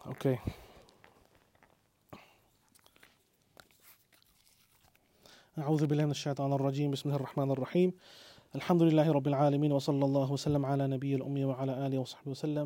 Oké. أعوذ بالله من الشيطان الرجيم بسم الله الرحمن الرحيم الحمد لله رب العالمين وصلى الله وسلم على نبي الأمي وعلى آله وصحبه وسلم.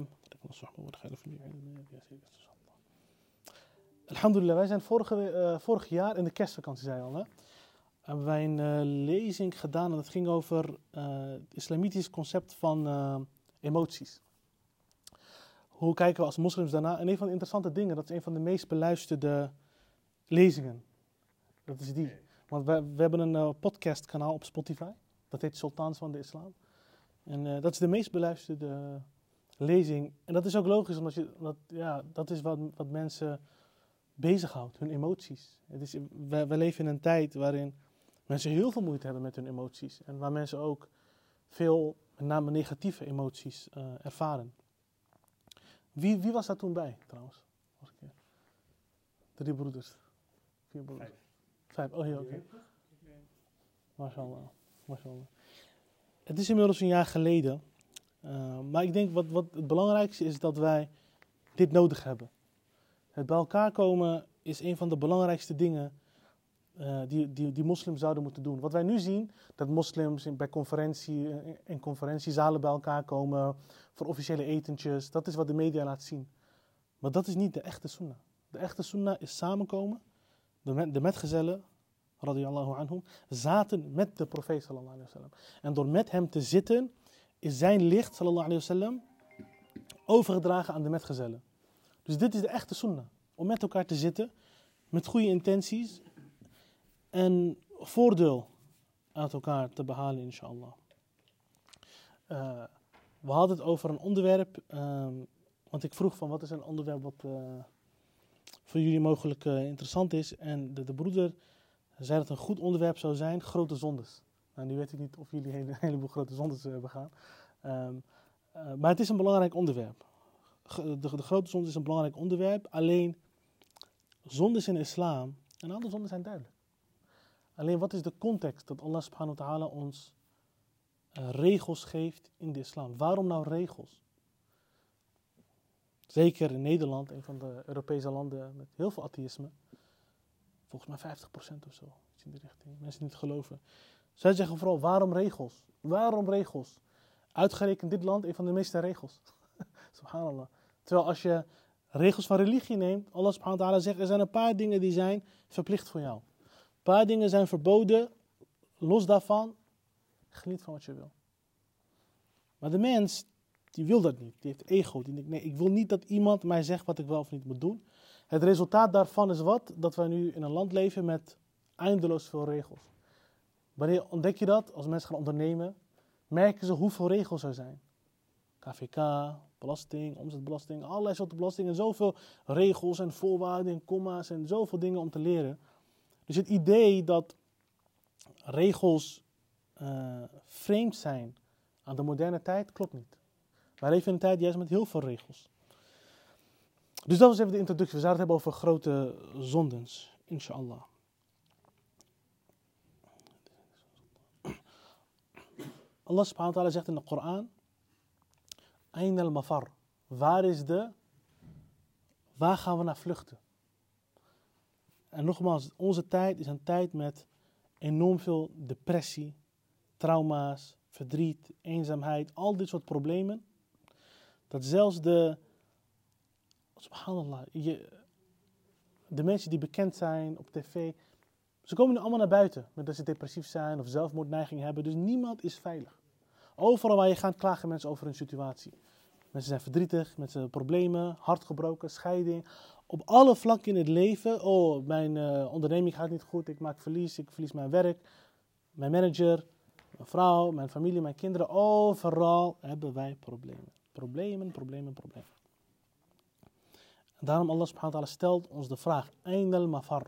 Alhamdulillah, wij zijn vorig jaar in de kerstvakantie, zei je al, hè? Hebben wij een lezing gedaan en dat ging over het islamitisch concept van emoties. Hoe kijken we als moslims daarna? En een van de interessante dingen, dat is een van de meest beluisterde lezingen. Dat is die. Want we hebben een podcastkanaal op Spotify. Dat heet Sultans van de Islam. En dat is de meest beluisterde lezing. En dat is ook logisch, omdat dat is wat mensen bezighoudt, hun emoties. We leven in een tijd waarin mensen heel veel moeite hebben met hun emoties. En waar mensen ook veel, met name negatieve emoties, ervaren. Wie was daar toen bij, trouwens? 3 broeders. 4 broeders. 5. Oh, hier, oké. Mashallah. Het is inmiddels een jaar geleden. Maar ik denk wat het belangrijkste is dat wij dit nodig hebben. Het bij elkaar komen is een van de belangrijkste dingen die moslims zouden moeten doen. Wat wij nu zien, dat moslims bij conferentiezalen bij elkaar komen voor officiële etentjes, dat is wat de media laat zien. Maar dat is niet de echte sunnah. De echte sunnah is samenkomen. De metgezellen, radiyallahu anhum, zaten met de profeet sallallahu alayhi wa sallam. En door met hem te zitten, is zijn licht sallallahu alayhi wa sallam overgedragen aan de metgezellen. Dus dit is de echte sunnah. Om met elkaar te zitten, met goede intenties en voordeel uit elkaar te behalen, inshallah. We hadden het over een onderwerp, want ik vroeg van wat is een onderwerp wat voor jullie mogelijk interessant is. En de broeder zei dat een goed onderwerp zou zijn, grote zondes. Nou, nu weet ik niet of jullie een heleboel grote zondes begaan. Maar het is een belangrijk onderwerp. De grote zonde is een belangrijk onderwerp. Alleen, zondes in de islam, en alle zonden zijn duidelijk. Alleen, wat is de context dat Allah subhanahu wa ta'ala ons regels geeft in de islam? Waarom nou regels? Zeker in Nederland, een van de Europese landen met heel veel atheïsme. Volgens mij 50% of zo, iets in die richting. Mensen die niet geloven. Zij zeggen vooral, waarom regels? Waarom regels? Uitgerekend dit land, een van de meeste regels. Subhanallah. Terwijl als je regels van religie neemt, Allah subhanahu wa ta'ala zegt, er zijn een paar dingen die zijn verplicht voor jou. Een paar dingen zijn verboden, los daarvan, geniet van wat je wil. Maar de mens, die wil dat niet. Die heeft ego. Die denkt, nee, ik wil niet dat iemand mij zegt wat ik wel of niet moet doen. Het resultaat daarvan is wat? Dat wij nu in een land leven met eindeloos veel regels. Wanneer ontdek je dat? Als mensen gaan ondernemen, merken ze hoeveel regels er zijn. KVK, belasting, omzetbelasting, allerlei soorten belastingen. En zoveel regels en voorwaarden en comma's en zoveel dingen om te leren. Dus het idee dat regels vreemd zijn aan de moderne tijd, klopt niet. Wij leven in een tijd juist met heel veel regels. Dus dat was even de introductie. We zouden het hebben over grote zondens, inshallah. Allah subhanahu wa ta'ala zegt in de Koran, Ayn al-mafar. Waar gaan we naar vluchten? En nogmaals, onze tijd is een tijd met enorm veel depressie, trauma's, verdriet, eenzaamheid, al dit soort problemen. Dat zelfs subhanallah, de mensen die bekend zijn op tv, ze komen nu allemaal naar buiten met dat ze depressief zijn of zelfmoordneiging hebben. Dus niemand is veilig. Overal waar je gaat klagen mensen over hun situatie. Mensen zijn verdrietig, mensen hebben problemen, hartgebroken, scheiding. Op alle vlakken in het leven. Oh, mijn onderneming gaat niet goed, ik verlies mijn werk, mijn manager, mijn vrouw, mijn familie, mijn kinderen. Overal hebben wij problemen. Problemen. En daarom Allah subhanahu wa ta'ala stelt ons de vraag, Ayn al-mafar.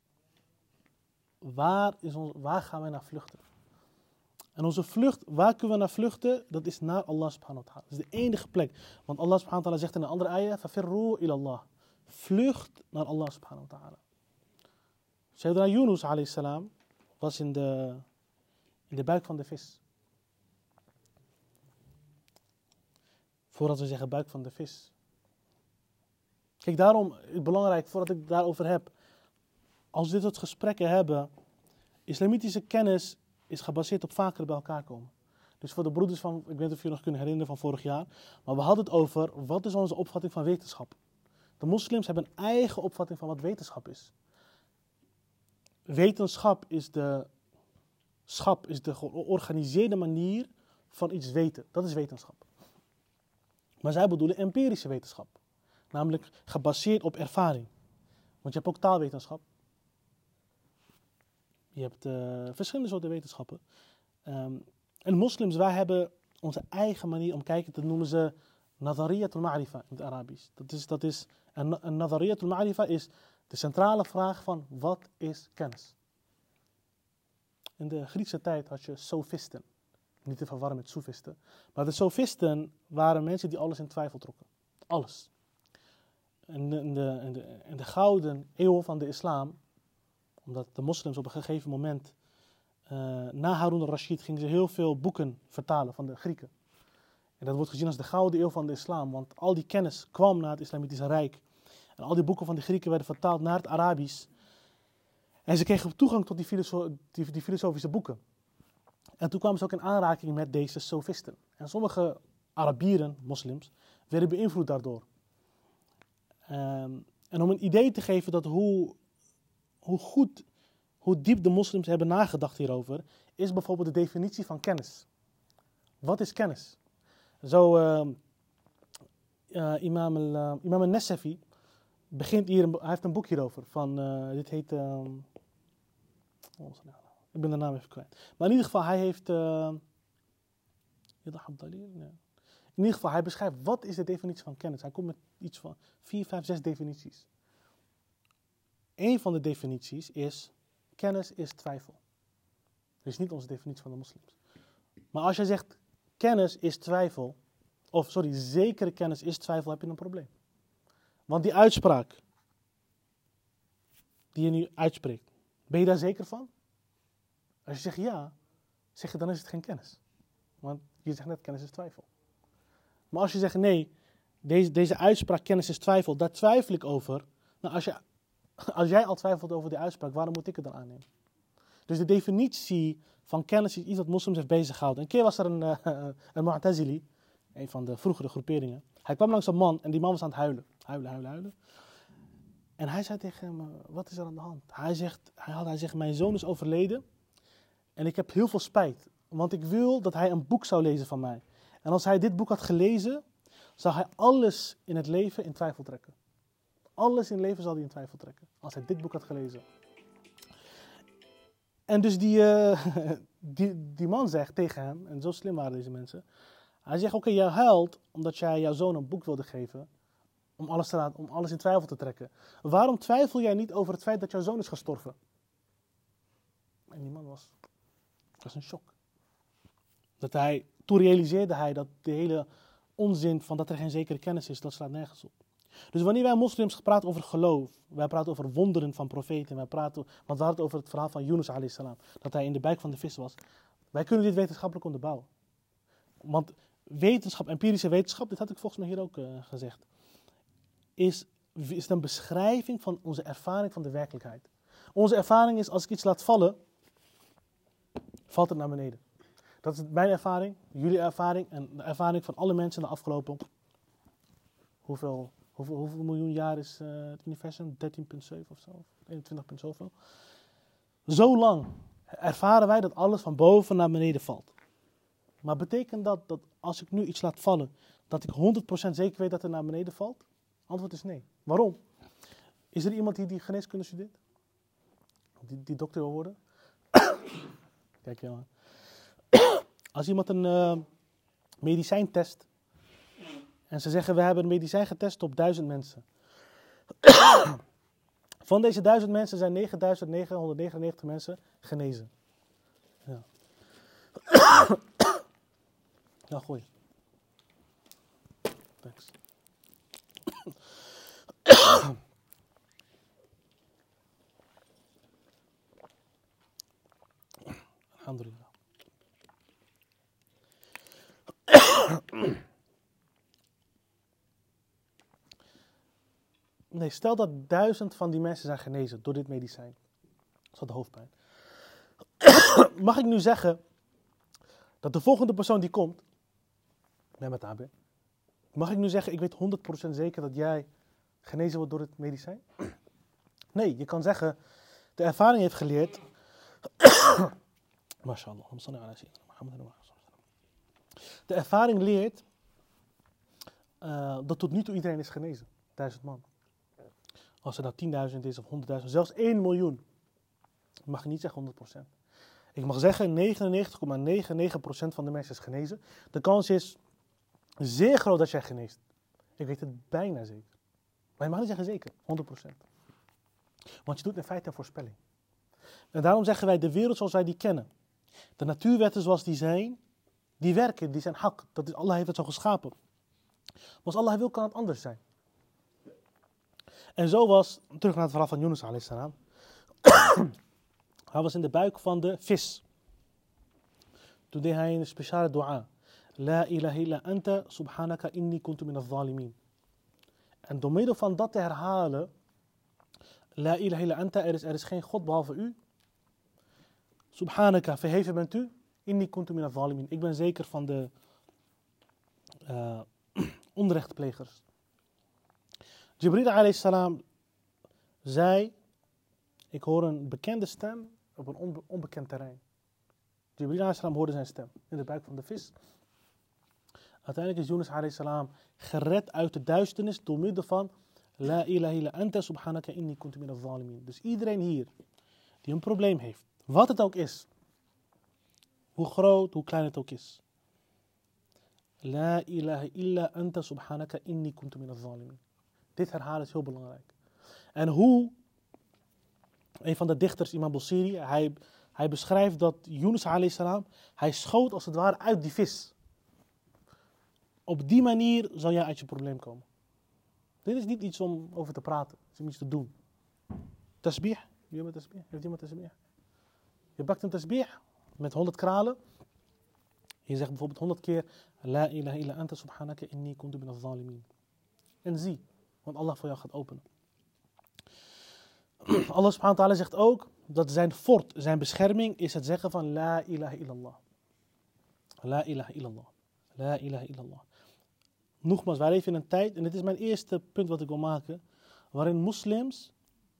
Waar gaan wij naar vluchten? En onze vlucht, waar kunnen we naar vluchten? Dat is naar Allah subhanahu wa ta'ala. Dat is de enige plek. Want Allah subhanahu wa ta'ala zegt in een andere ayah, fafirru ilallah. Vlucht naar Allah subhanahu wa ta'ala. Sayyidina Yunus alayhi salam was in de buik van de vis. Voordat we zeggen buik van de vis. Kijk, daarom is het belangrijk, voordat ik het daarover heb. Als we dit soort gesprekken hebben, islamitische kennis is gebaseerd op vaker bij elkaar komen. Dus voor de broeders van, ik weet niet of je nog kunnen herinneren van vorig jaar, maar we hadden het over, wat is onze opvatting van wetenschap? De moslims hebben een eigen opvatting van wat wetenschap is. Wetenschap is de georganiseerde manier van iets weten. Dat is wetenschap. Maar zij bedoelen empirische wetenschap. Namelijk gebaseerd op ervaring. Want je hebt ook taalwetenschap. Je hebt verschillende soorten wetenschappen. En moslims, wij hebben onze eigen manier om kijken. Dat noemen ze nadariyatul ma'rifa in het Arabisch. Een nadariyatul ma'rifa is de centrale vraag van wat is kennis? In de Griekse tijd had je sofisten. Niet te verwarren met soefisten. Maar de sofisten waren mensen die alles in twijfel trokken. Alles. In de gouden eeuw van de islam, omdat de moslims op een gegeven moment, na Harun al-Rashid, gingen ze heel veel boeken vertalen van de Grieken. En dat wordt gezien als de gouden eeuw van de islam, want al die kennis kwam naar het islamitische rijk. En al die boeken van de Grieken werden vertaald naar het Arabisch. En ze kregen toegang tot die filosofische boeken. En toen kwamen ze ook in aanraking met deze sofisten. En sommige Arabieren, moslims, werden beïnvloed daardoor. En om een idee te geven dat hoe diep de moslims hebben nagedacht hierover, is bijvoorbeeld de definitie van kennis. Wat is kennis? Zo, imam al-Nasafi begint hier, hij heeft een boek hierover. Dit heet, ik ben de naam even kwijt. Maar in ieder geval, hij heeft, in ieder geval, hij beschrijft wat is de definitie van kennis. Hij komt met iets van 4, 5, 6 definities. Eén van de definities is, kennis is twijfel. Dat is niet onze definitie van de moslims. Maar als jij zegt, kennis is twijfel, zekere kennis is twijfel, heb je een probleem. Want die uitspraak, die je nu uitspreekt, ben je daar zeker van? Als je zegt ja, zeg je dan is het geen kennis. Want je zegt net, kennis is twijfel. Maar als je zegt nee, deze uitspraak, kennis is twijfel, daar twijfel ik over. Nou, als jij al twijfelt over die uitspraak, waarom moet ik het dan aannemen? Dus de definitie van kennis is iets wat moslims heeft bezighouden. Een keer was er een Mu'tazili, een van de vroegere groeperingen. Hij kwam langs een man en die man was aan het huilen. Huilen. En hij zei tegen hem, wat is er aan de hand? Hij zegt, mijn zoon is overleden en ik heb heel veel spijt. Want ik wil dat hij een boek zou lezen van mij. En als hij dit boek had gelezen, zou hij alles in het leven in twijfel trekken. Alles in het leven zal hij in twijfel trekken. Als hij dit boek had gelezen. En dus die man zegt tegen hem, en zo slim waren deze mensen. Hij zegt, oké, jij huilt omdat jij jouw zoon een boek wilde geven. Om alles in twijfel te trekken. Waarom twijfel jij niet over het feit dat jouw zoon is gestorven? En die man was een shock. Toen realiseerde hij dat de hele onzin van dat er geen zekere kennis is, dat slaat nergens op. Dus wanneer wij moslims praten over geloof, wij praten over wonderen van profeten, want we hadden het over het verhaal van Yunus alayhi salam, dat hij in de buik van de vis was. Wij kunnen dit wetenschappelijk onderbouwen. Want wetenschap, empirische wetenschap, dit had ik volgens mij hier ook gezegd, is een beschrijving van onze ervaring van de werkelijkheid. Onze ervaring is, als ik iets laat vallen, valt het naar beneden. Dat is mijn ervaring, jullie ervaring en de ervaring van alle mensen in de afgelopen, hoeveel miljoen jaar is het universum? 13,7 of zo, 21 zoveel. Zo lang ervaren wij dat alles van boven naar beneden valt. Maar betekent dat als ik nu iets laat vallen, dat ik 100% zeker weet dat het naar beneden valt? Antwoord is nee. Waarom? Is er iemand die geneeskunde studeert? Die dokter wil worden? Kijk, jongen. Als iemand een medicijn test en ze zeggen we hebben een medicijn getest op 1000 mensen. Van deze 1000 mensen zijn 9999 mensen genezen. Ja. Nou, gooi. Thanks. Alhamdulillah. Nee, stel dat 1000 van die mensen zijn genezen door dit medicijn. Dat is de hoofdpijn. Mag ik nu zeggen dat de volgende persoon die komt, met Abe, mag ik nu zeggen, ik weet 100% zeker dat jij genezen wordt door het medicijn? Nee, je kan zeggen, de ervaring heeft geleerd. MashaAllah. De ervaring leert dat tot nu toe iedereen is genezen. 1000 man. Als er nou 10.000 is of 100.000, zelfs 1 miljoen. Mag je niet zeggen 100%. Ik mag zeggen 99,99% van de mensen is genezen. De kans is zeer groot dat jij geneest. Ik weet het bijna zeker. Maar je mag niet zeggen zeker, 100%. Want je doet in feite een voorspelling. En daarom zeggen wij de wereld zoals wij die kennen. De natuurwetten zoals die zijn, die werken, die zijn hak. Dat is, Allah heeft het zo geschapen. Maar als Allah wil, kan het anders zijn. En zo was, terug naar het verhaal van Yunus a.s. Hij was in de buik van de vis. Toen deed hij een speciale dua. La ilaha illa anta subhanaka inni kuntu min al-zalimin. En door middel van dat te herhalen. La ilaha illa anta, er is geen God behalve u. Subhanaka, verheven bent u. Inni kuntu min al-zalimin. Ik ben zeker van de onrechtplegers. Jibril a.s. zei, ik hoor een bekende stem op een onbekend terrein. Jibril a.s. hoorde zijn stem in de buik van de vis. Uiteindelijk is Yunus a.s. gered uit de duisternis door middel van La ilaha illa anta subhanaka inni kuntu min al-zalimin. Dus iedereen hier die een probleem heeft, wat het ook is, hoe groot, hoe klein het ook is. La ilaha illa anta subhanaka inni kuntu min al-zalimin. Dit herhalen is heel belangrijk. En hoe, een van de dichters, Imam Busiri, hij beschrijft dat Yunus a.s. hij schoot als het ware uit die vis. Op die manier zal jij uit je probleem komen. Dit is niet iets om over te praten. Het is om iets te doen. Tasbih. Wie heeft tasbih? Heeft iemand tasbih? Je bakt een tasbih met 100 kralen. Je zegt bijvoorbeeld 100 keer La ilaha illa anta subhanaka inni kuntu min al-zalimin. En zie, want Allah voor jou gaat openen. Allah subhanahu wa ta'ala zegt ook dat zijn fort, zijn bescherming is het zeggen van La ilaha illallah. La ilaha illallah. La ilaha illallah. Nogmaals, wij leven in een tijd, en dit is mijn eerste punt wat ik wil maken, waarin moslims,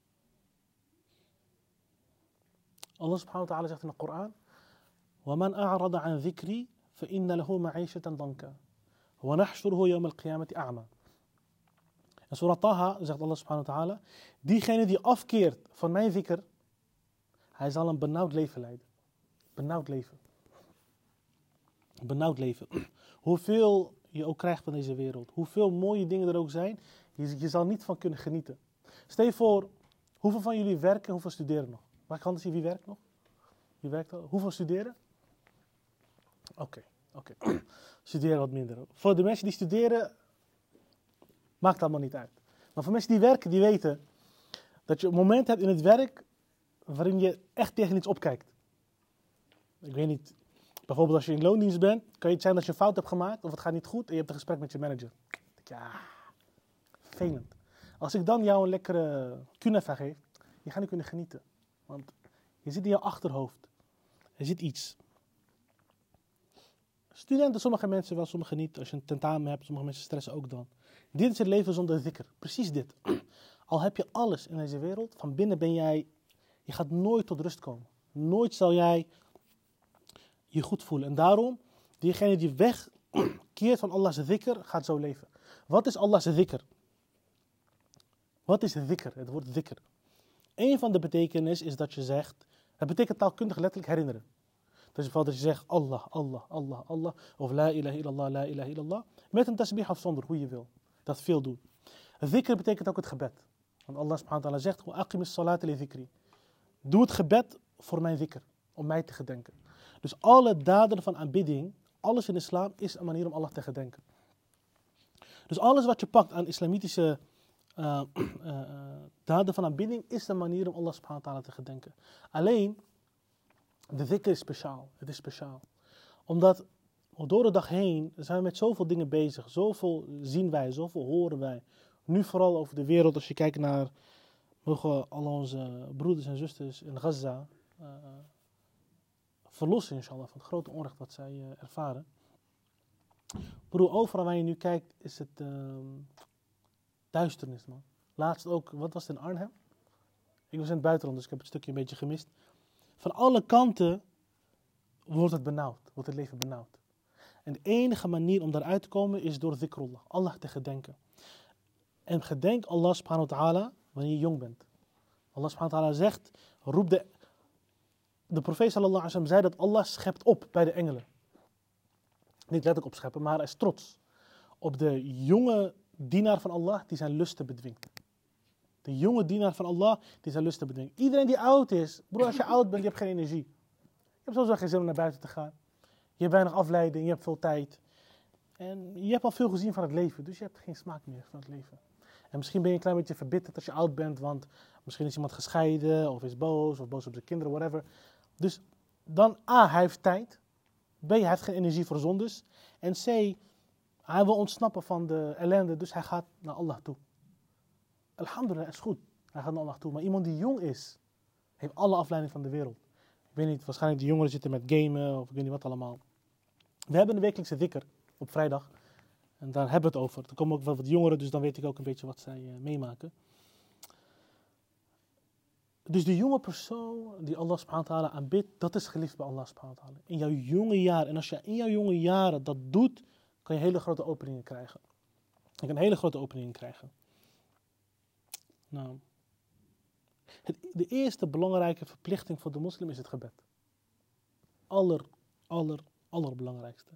Allah subhanahu wa ta'ala zegt in de Koran, وَمَنْ أَعْرَضَ عَنْ ذِكْرِي فَإِنَّ لَهُ مَعِيشَةً ضَنْكًا وَنَحْشُرُهُ يَوْمَ الْقِيَامَةِ أَعْمَى. En Surah Taha zegt Allah subhanahu wa ta'ala, diegene die afkeert van mijn zikr, hij zal een benauwd leven leiden. Benauwd leven. Benauwd leven. Hoeveel je ook krijgt van deze wereld, hoeveel mooie dingen er ook zijn, je zal niet van kunnen genieten. Stel je voor, hoeveel van jullie werken en hoeveel studeren nog? Mag ik handen zien, wie werkt nog? Wie werkt al? Hoeveel studeren? Oké. Studeren wat minder. Voor de mensen die studeren, maakt allemaal niet uit. Maar voor mensen die werken, die weten dat je een moment hebt in het werk waarin je echt tegen iets opkijkt. Ik weet niet, bijvoorbeeld als je in loondienst bent, kan het zijn dat je een fout hebt gemaakt of het gaat niet goed en je hebt een gesprek met je manager. Ja, vervelend. Als ik dan jou een lekkere kunafa geef, je gaat niet kunnen genieten. Want je zit in je achterhoofd. Er zit iets. Studenten, sommige mensen wel, sommige niet. Als je een tentamen hebt, sommige mensen stressen ook dan. Dit is het leven zonder zikr. Precies dit. Al heb je alles in deze wereld, van binnen ben jij, je gaat nooit tot rust komen. Nooit zal jij je goed voelen. En daarom, diegene die wegkeert van Allah's zikr, gaat zo leven. Wat is Allah's zikr? Wat is zikr? Het woord zikr. Een van de betekenissen is dat je zegt, het betekent taalkundig letterlijk herinneren. Dus bijvoorbeeld dat je zegt Allah, Allah, Allah, Allah, of la ilaha illallah, la ilaha illallah, met een tasbih of zonder, hoe je wil. Dat veel doen. Zikr betekent ook het gebed. Want Allah subhanahu wa ta'ala zegt, wa aqimis salata li zikri. Doe het gebed voor mijn zikr, om mij te gedenken. Dus alle daden van aanbidding, alles in de islam is een manier om Allah te gedenken. Dus alles wat je pakt aan islamitische daden van aanbidding is een manier om Allah subhanahu wa ta'ala te gedenken. Alleen, de zikr is speciaal. Het is speciaal. Omdat door de dag heen zijn we met zoveel dingen bezig. Zoveel zien wij, zoveel horen wij. Nu vooral over de wereld, als je kijkt naar, mogen al onze broeders en zusters in Gaza verlossen, inshallah, van het grote onrecht wat zij ervaren. Broer, overal waar je nu kijkt is het duisternis, man. Laatst ook, wat was het in Arnhem? Ik was in het buitenland, dus ik heb het stukje een beetje gemist. Van alle kanten wordt het benauwd, wordt het leven benauwd. En de enige manier om daaruit te komen is door dhikrullah, Allah te gedenken. En gedenk Allah subhanahu wa ta'ala wanneer je jong bent. Allah subhanahu wa ta'ala zegt, roep de profeet sallallahu alaihi wasallam zei dat Allah schept op bij de engelen. Niet letterlijk opscheppen, maar hij is trots op de jonge dienaar van Allah die zijn lusten bedwingt. De jonge dienaar van Allah die zijn lusten bedwingt. Iedereen die oud is, broer, als je oud bent, je hebt geen energie. Je hebt sowieso geen zin om naar buiten te gaan. Je hebt weinig afleiding, je hebt veel tijd. En je hebt al veel gezien van het leven, dus je hebt geen smaak meer van het leven. En misschien ben je een klein beetje verbitterd als je oud bent, want misschien is iemand gescheiden, of is boos, of boos op zijn kinderen, whatever. Dus dan A, hij heeft tijd. B, hij heeft geen energie voor zondes. En C, hij wil ontsnappen van de ellende, dus hij gaat naar Allah toe. Alhamdulillah, is goed. Hij gaat naar Allah toe. Maar iemand die jong is, heeft alle afleiding van de wereld. Ik weet niet, waarschijnlijk die jongeren zitten met gamen, of ik weet niet wat allemaal. We hebben een wekelijkse dhikr op vrijdag. En daar hebben we het over. Er komen ook wel wat jongeren, dus dan weet ik ook een beetje wat zij meemaken. Dus de jonge persoon die Allah subhanahu wa ta'ala aanbidt, dat is geliefd bij Allah subhanahu wa ta'ala. In jouw jonge jaren. En als je in jouw jonge jaren dat doet, kan je hele grote openingen krijgen. Je kan hele grote openingen krijgen. Nou, de eerste belangrijke verplichting voor de moslim is het gebed. Allerbelangrijkste.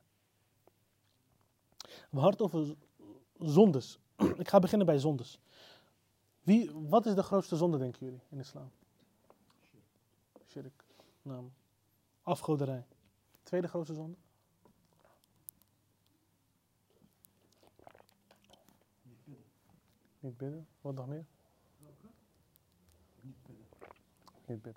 We hadden het over zondes. Ik ga beginnen bij zondes. Wat is de grootste zonde, denken jullie, in islam? Shirk. Nou, afgoderij. Tweede grootste zonde? Niet bidden. Wat nog meer? Niet bidden.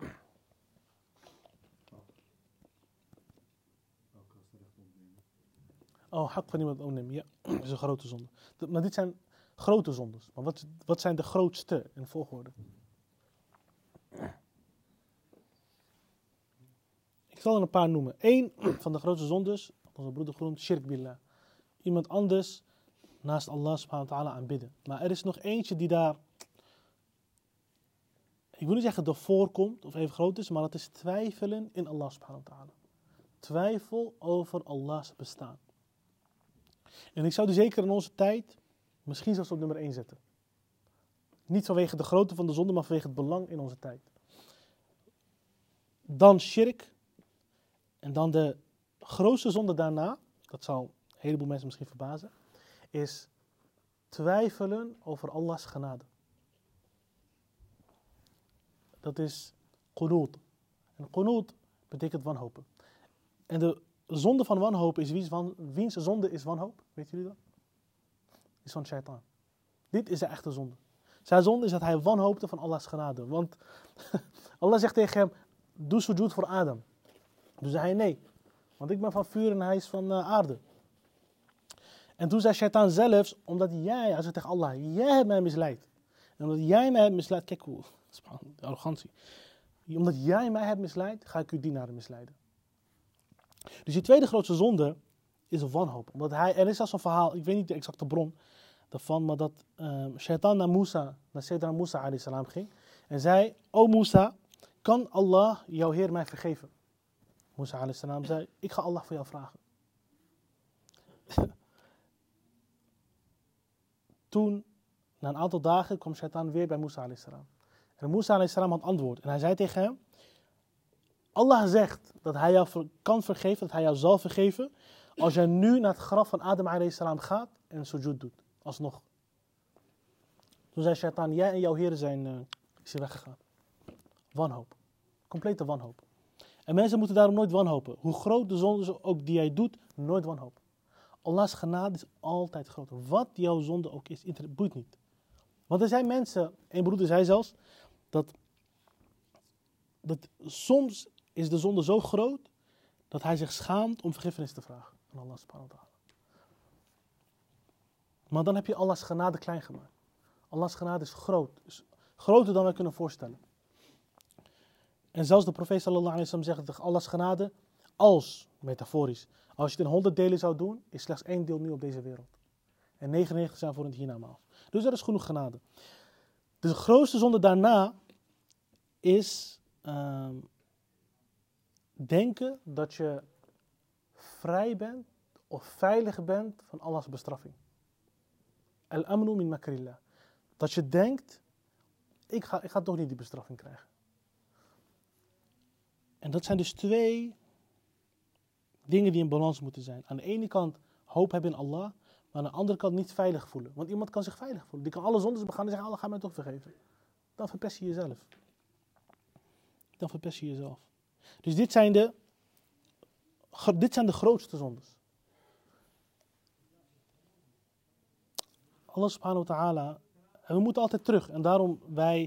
Oh, hak van iemand opnemen. Ja, dat is een grote zonde. Maar dit zijn grote zondes. Maar wat zijn de grootste in volgorde? Ik zal er een paar noemen. Eén van de grootste zondes, onze broeder genoemd, shirk billah. Iemand anders naast Allah subhanahu wa ta'ala aanbidden. Maar er is nog eentje die daar, ik wil niet zeggen ervoor komt of even groot is, maar dat is twijfelen in Allah subhanahu wa ta'ala. Twijfel over Allah's bestaan. En ik zou die zeker in onze tijd misschien zelfs op nummer 1 zetten. Niet vanwege de grootte van de zonde, maar vanwege het belang in onze tijd. Dan shirk. En dan de grootste zonde daarna, dat zal een heleboel mensen misschien verbazen, is twijfelen over Allah's genade. Dat is qunut. En qunut betekent wanhopen. En de zonde van wanhoop is wiens zonde is wanhoop? Weet jullie dat? Is van shaitaan. Dit is de echte zonde. Zijn zonde is dat hij wanhoopte van Allah's genade. Want Allah zegt tegen hem, doe sujud voor Adam. Toen zei hij nee, want ik ben van vuur en hij is van aarde. En toen zei shaitaan zelfs, omdat jij, hij zegt tegen Allah, jij hebt mij misleid. En omdat jij mij hebt misleid, kijk hoe, arrogantie. Omdat jij mij hebt misleid, ga ik uw dienaren misleiden. Dus die tweede grootste zonde is wanhoop. Omdat er is zelfs een verhaal, ik weet niet de exacte bron daarvan, maar dat shaitaan naar Sayyidina Musa alayhi salam ging. En zei, o Musa, kan Allah, jouw Heer, mij vergeven? Musa alayhi salam zei, ik ga Allah voor jou vragen. Toen, na een aantal dagen, kwam shaitaan weer bij Musa alayhi salam. En Musa alayhi salam had antwoord. En hij zei tegen hem, Allah zegt dat hij jou kan vergeven, dat hij jou zal vergeven, als jij nu naar het graf van Adam alayhi salam gaat en sujud doet. Alsnog. Toen zei shaitaan, jij en jouw heren zijn is hij weggegaan. Wanhoop. Complete wanhoop. En mensen moeten daarom nooit wanhopen. Hoe groot de zonde ook die jij doet, nooit wanhoop. Allah's genade is altijd groter. Wat jouw zonde ook is, boeit niet. Want er zijn mensen, een broeder zei zelfs, dat soms is de zonde zo groot, dat hij zich schaamt om vergiffenis te vragen aan Allah subhanahu wa ta'ala. Maar dan heb je Allah's genade klein gemaakt. Allah's genade is groot. Is groter dan wij kunnen voorstellen. En zelfs de profeet sallallahu alayhi wa sallam zegt dat Allah's genade, als, metaforisch, als je het in 100 delen zou doen, is slechts 1 deel nu op deze wereld. En 99 zijn voor het hiernamaals. Dus er is genoeg genade. De grootste zonde daarna is denken dat je vrij bent of veilig bent van Allah's bestraffing. Al-amnu min makrillah. Dat je denkt, ik ga toch niet die bestraffing krijgen. En dat zijn dus 2 dingen die in balans moeten zijn. Aan de ene kant hoop hebben in Allah, maar aan de andere kant niet veilig voelen. Want iemand kan zich veilig voelen. Die kan alle zondes begaan en zeggen, Allah gaat mij toch vergeven. Dan verpest je jezelf. Dus dit zijn de grootste zondes. Allah subhanahu wa ta'ala, en we moeten altijd terug. En daarom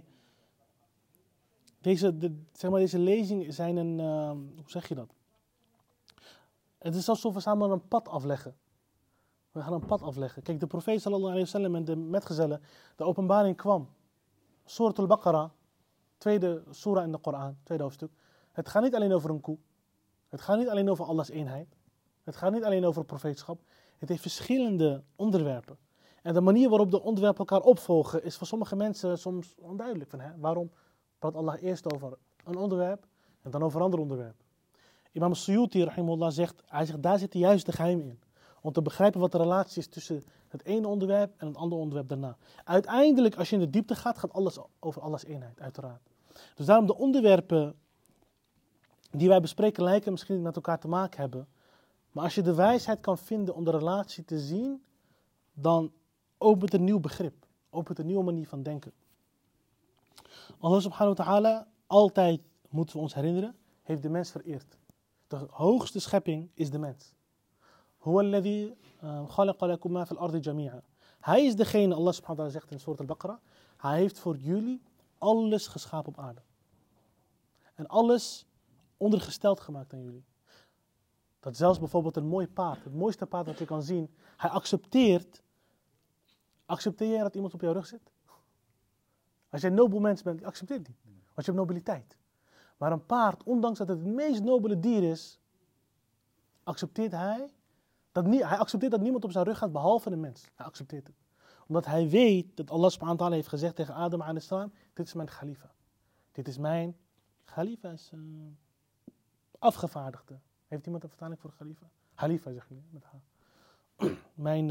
deze lezingen zijn een, hoe zeg je dat? Het is alsof we samen een pad afleggen. We gaan een pad afleggen. Kijk, de profeet sallallahu alayhi wa sallam en de metgezellen, de openbaring kwam. Surat al-Baqarah, tweede surah in de Koran, tweede hoofdstuk. Het gaat niet alleen over een koe. Het gaat niet alleen over Allah's eenheid. Het gaat niet alleen over het profeetschap. Het heeft verschillende onderwerpen. En de manier waarop de onderwerpen elkaar opvolgen is voor sommige mensen soms onduidelijk. Waarom praat Allah eerst over een onderwerp en dan over een ander onderwerp? Imam Suyuti, rahimahullah, zegt, daar zit juist de geheim in. Om te begrijpen wat de relatie is tussen het ene onderwerp en het andere onderwerp daarna. Uiteindelijk, als je in de diepte gaat alles over Allah's eenheid, uiteraard. Dus daarom de onderwerpen die wij bespreken lijken misschien niet met elkaar te maken hebben. Maar als je de wijsheid kan vinden om de relatie te zien, dan opent een nieuw begrip. Opent een nieuwe manier van denken. Allah subhanahu wa ta'ala, altijd moeten we ons herinneren, heeft de mens vereerd. De hoogste schepping is de mens. Huwa alladhi khalaqa lakum ma fil ardi jami'a. Hij is degene, Allah subhanahu wa ta'ala zegt in Surat al-Baqarah, hij heeft voor jullie alles geschapen op aarde. En alles ondergesteld gemaakt aan jullie. Dat zelfs bijvoorbeeld een mooi paard, het mooiste paard dat je kan zien, hij accepteert. Accepteer jij dat iemand op jouw rug zit? Als jij een nobel mens bent, accepteert die. Want je hebt nobiliteit. Maar een paard, ondanks dat het het meest nobele dier is, accepteert hij accepteert dat niemand op zijn rug gaat behalve een mens. Hij accepteert het. Omdat hij weet dat Allah subhanahu wa ta'ala heeft gezegd tegen Adam alayhi salam, dit is mijn khalifa. Dit is mijn khalifa, is afgevaardigde. Heeft iemand een vertaling voor khalifa? Khalifa zeg je met haar. Mijn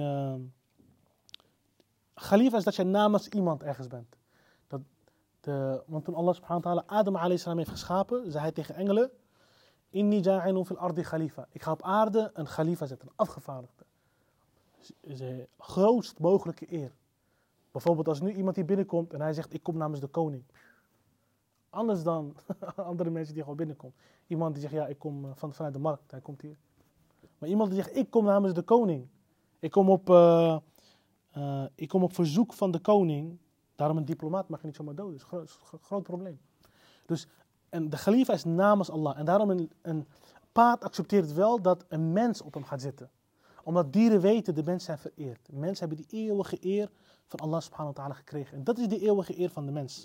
khalifa is dat je namens iemand ergens bent. Want toen Allah subhanahu wa ta'ala Adam alayhi salam heeft geschapen, zei hij tegen engelen, Inni ja'ilun fil ardi khalifa. Ik ga op aarde een khalifa zetten, een afgevaardigde. Dat is de grootst mogelijke eer. Bijvoorbeeld als nu iemand hier binnenkomt en hij zegt, ik kom namens de koning. Anders dan andere mensen die gewoon binnenkomen. Iemand die zegt, ja, ik kom vanuit de markt, hij komt hier. Maar iemand die zegt, ik kom namens de koning. Ik kom op verzoek van de koning. Daarom een diplomaat mag je niet zomaar doden. Dat is een groot probleem. Dus, en de khalifa is namens Allah. En daarom een paard accepteert wel dat een mens op hem gaat zitten. Omdat dieren weten, de mensen zijn vereerd. De mensen hebben die eeuwige eer van Allah subhanahu wa ta'ala gekregen. En dat is de eeuwige eer van de mens.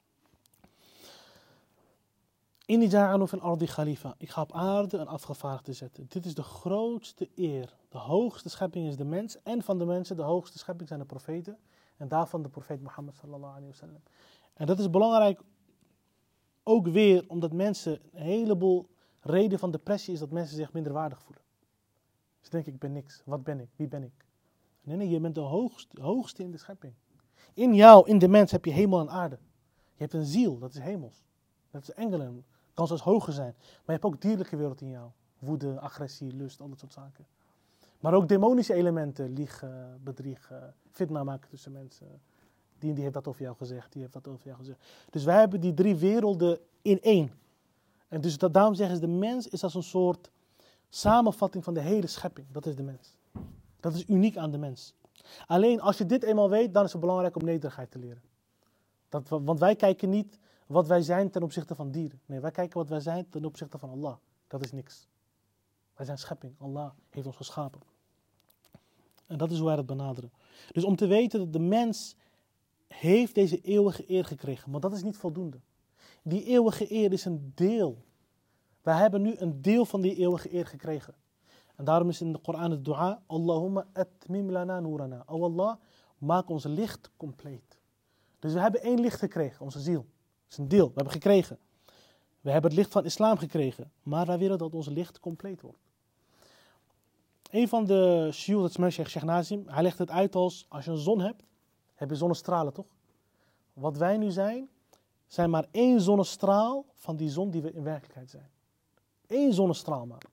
Inni ja'alu fil ardi khalifa. Ik ga op aarde een afgevaardigde zetten. Dit is de grootste eer. De hoogste schepping is de mens. En van de mensen, de hoogste schepping zijn de profeten. En daarvan de profeet Mohammed sallallahu alayhi wa sallam. En dat is belangrijk ook weer omdat mensen, een heleboel reden van depressie is dat mensen zich minder waardig voelen. Ze denken, ik ben niks. Wat ben ik? Wie ben ik? Nee, je bent de hoogste in de schepping. In jou, in de mens, heb je hemel en aarde. Je hebt een ziel, dat is hemels. Dat is engelen, kan zelfs hoger zijn. Maar je hebt ook dierlijke wereld in jou. Woede, agressie, lust, al dat soort zaken. Maar ook demonische elementen, liegen, bedriegen, fitna maken tussen mensen. Die heeft dat over jou gezegd, die heeft dat over jou gezegd. Dus wij hebben die 3 werelden in één. En dus daarom zeggen ze, de mens is als een soort samenvatting van de hele schepping. Dat is de mens. Dat is uniek aan de mens. Alleen als je dit eenmaal weet, dan is het belangrijk om nederigheid te leren. Want wij kijken niet wat wij zijn ten opzichte van dieren. Nee, wij kijken wat wij zijn ten opzichte van Allah. Dat is niks. Wij zijn schepping. Allah heeft ons geschapen. En dat is hoe wij dat benaderen. Dus om te weten dat de mens heeft deze eeuwige eer gekregen. Maar dat is niet voldoende. Die eeuwige eer is een deel. Wij hebben nu een deel van die eeuwige eer gekregen. En daarom is in de Koran het dua. Allahumma atmim lana noorana. O Allah, maak ons licht compleet. Dus we hebben één licht gekregen, onze ziel. Dat is een deel, we hebben gekregen. We hebben het licht van islam gekregen. Maar wij willen dat ons licht compleet wordt. Een van de shiur, dat is Sheikh Nazim, hij legt het uit als je een zon hebt, heb je zonnestralen toch? Wat wij nu zijn maar één zonnestraal van die zon die we in werkelijkheid zijn. Eén zonnestraal maar.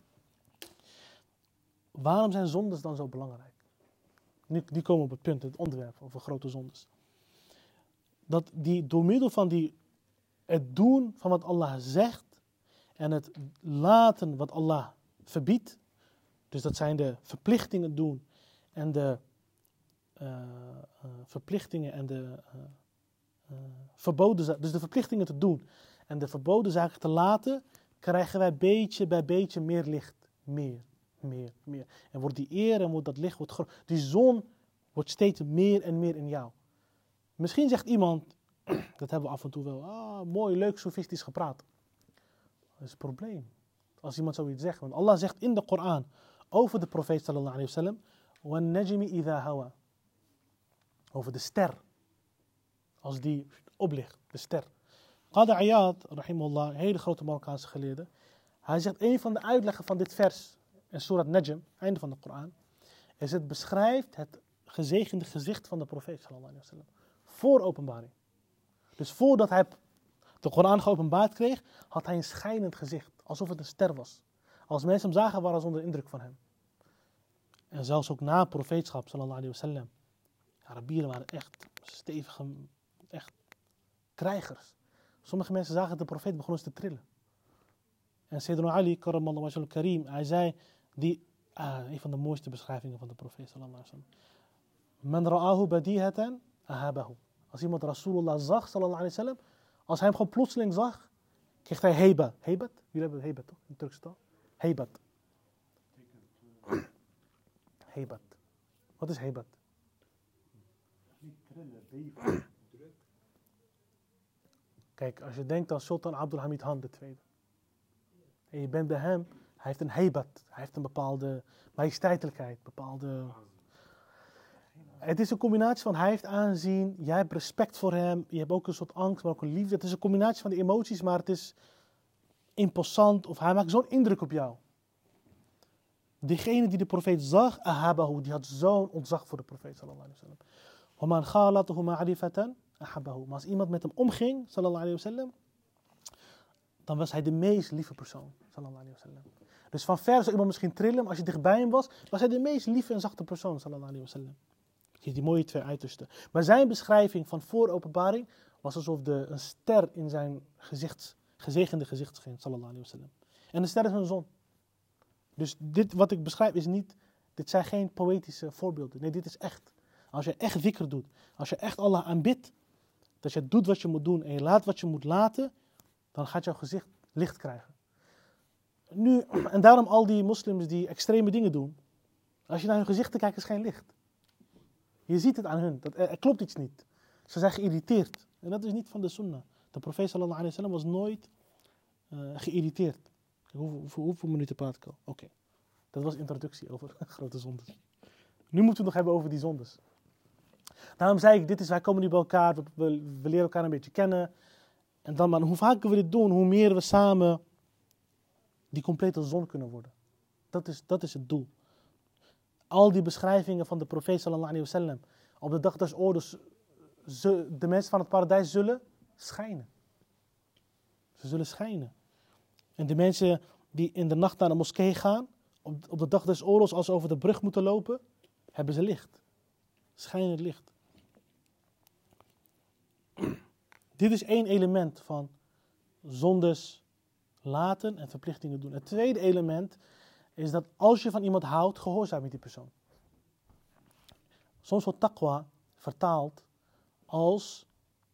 Waarom zijn zondes dan zo belangrijk? Nu komen we op het punt, het onderwerp over grote zondes. Dat die door middel van het doen van wat Allah zegt en het laten wat Allah verbiedt, dus dat zijn de verplichtingen doen en de verplichtingen en de verboden zaken, dus de verplichtingen te doen en de verboden zaken te laten, krijgen wij beetje bij beetje meer licht. Meer. En wordt die eer en wordt dat licht wordt groot. Die zon wordt steeds meer en meer in jou. Misschien zegt iemand, dat hebben we af en toe wel, mooi, leuk, sofistisch gepraat. Dat is een probleem. Als iemand zoiets zegt. Want Allah zegt in de Koran over de profeet sallallahu alayhi wa sallam, wan najmi idha hawa. Over de ster. Als die oplicht, de ster. Qadi Iyad, rahimahullah, een hele grote Marokkaanse geleerde. Hij zegt, een van de uitleggen van dit vers, in Surat Najm, einde van de Koran, is het beschrijft het gezegende gezicht van de profeet sallallahu alayhi wa sallam. Voor openbaring. Dus voordat hij de Koran geopenbaard kreeg, had hij een schijnend gezicht. Alsof het een ster was. Als mensen hem zagen, waren ze onder indruk van hem. En zelfs ook na profeetschap, sallallahu alayhi wa sallam. Arabieren waren echt stevige, echt krijgers. Sommige mensen zagen de profeet begonnen te trillen. En Sayyidina Ali, karamallahu wajhul karim, hij zei, een van de mooiste beschrijvingen van de profeet, sallallahu alayhi wa sallam. Man ra'ahu badihatan, ahabahu. Als iemand Rasulullah zag, sallallahu alayhi wa sallam, als hij hem gewoon plotseling zag, kreeg hij heba. Hebat? Jullie hebben hebat toch? In Turkse taal? Hebat. Hebat. Wat is hebat? Kijk, als je denkt aan Sultan Abdulhamid Han II. En je bent bij hem, hij heeft een hebat. Hij heeft een bepaalde majesteitelijkheid, bepaalde... Het is een combinatie van hij heeft aanzien, jij hebt respect voor hem, je hebt ook een soort angst, maar ook een liefde. Het is een combinatie van die emoties, maar het is imposant of hij maakt zo'n indruk op jou. Degene die de profeet zag, ahabahu, die had zo'n ontzag voor de profeet sallallahu alayhi wa sallam. وَمَنْ خَالَطُهُ مَعْرِفَةً أَحَبَّهُ. Maar als iemand met hem omging, sallallahu alayhi wa sallam, dan was hij de meest lieve persoon, sallallahu alayhi wa sallam. Dus van ver zou iemand misschien trillen, maar als je dichtbij hem was hij de meest lieve en zachte persoon, sallallahu alayhi wa sallam. Die mooie twee uitersten. Maar zijn beschrijving van voor openbaring was alsof een ster in zijn gezegende gezicht scheen, sallallahu alayhi wa sallam. En de ster is een zon. Dus dit wat ik beschrijf is niet, dit zijn geen poëtische voorbeelden. Nee, dit is echt. Als je echt dhikr doet, als je echt Allah aanbidt, dat je doet wat je moet doen en je laat wat je moet laten, dan gaat jouw gezicht licht krijgen. Nu, en daarom al die moslims die extreme dingen doen, als je naar hun gezichten kijkt, is geen licht. Je ziet het aan hun, er klopt iets niet. Ze zijn geïrriteerd. En dat is niet van de sunnah. De profeet sallallahu alayhi wa sallam was nooit geïrriteerd. Hoeveel minuten praat ik al? Oké. Dat was de introductie over grote zondes. Nu moeten we het nog hebben over die zondes. Daarom zei ik, wij komen nu bij elkaar, we leren elkaar een beetje kennen. En dan, maar hoe vaker we dit doen, hoe meer we samen die complete zon kunnen worden. Dat is het doel. Al die beschrijvingen van de profeet sallallahu alayhi wa sallam. Op de dag des oordeels, de mensen van het paradijs zullen schijnen. Ze zullen schijnen. En de mensen die in de nacht naar de moskee gaan, op de dag des oordeels, als ze over de brug moeten lopen, hebben ze licht. Schijnend licht. Dit is één element van zondes laten en verplichtingen doen. Het tweede element is dat als je van iemand houdt, gehoorzaam met die persoon. Soms wordt taqwa vertaald als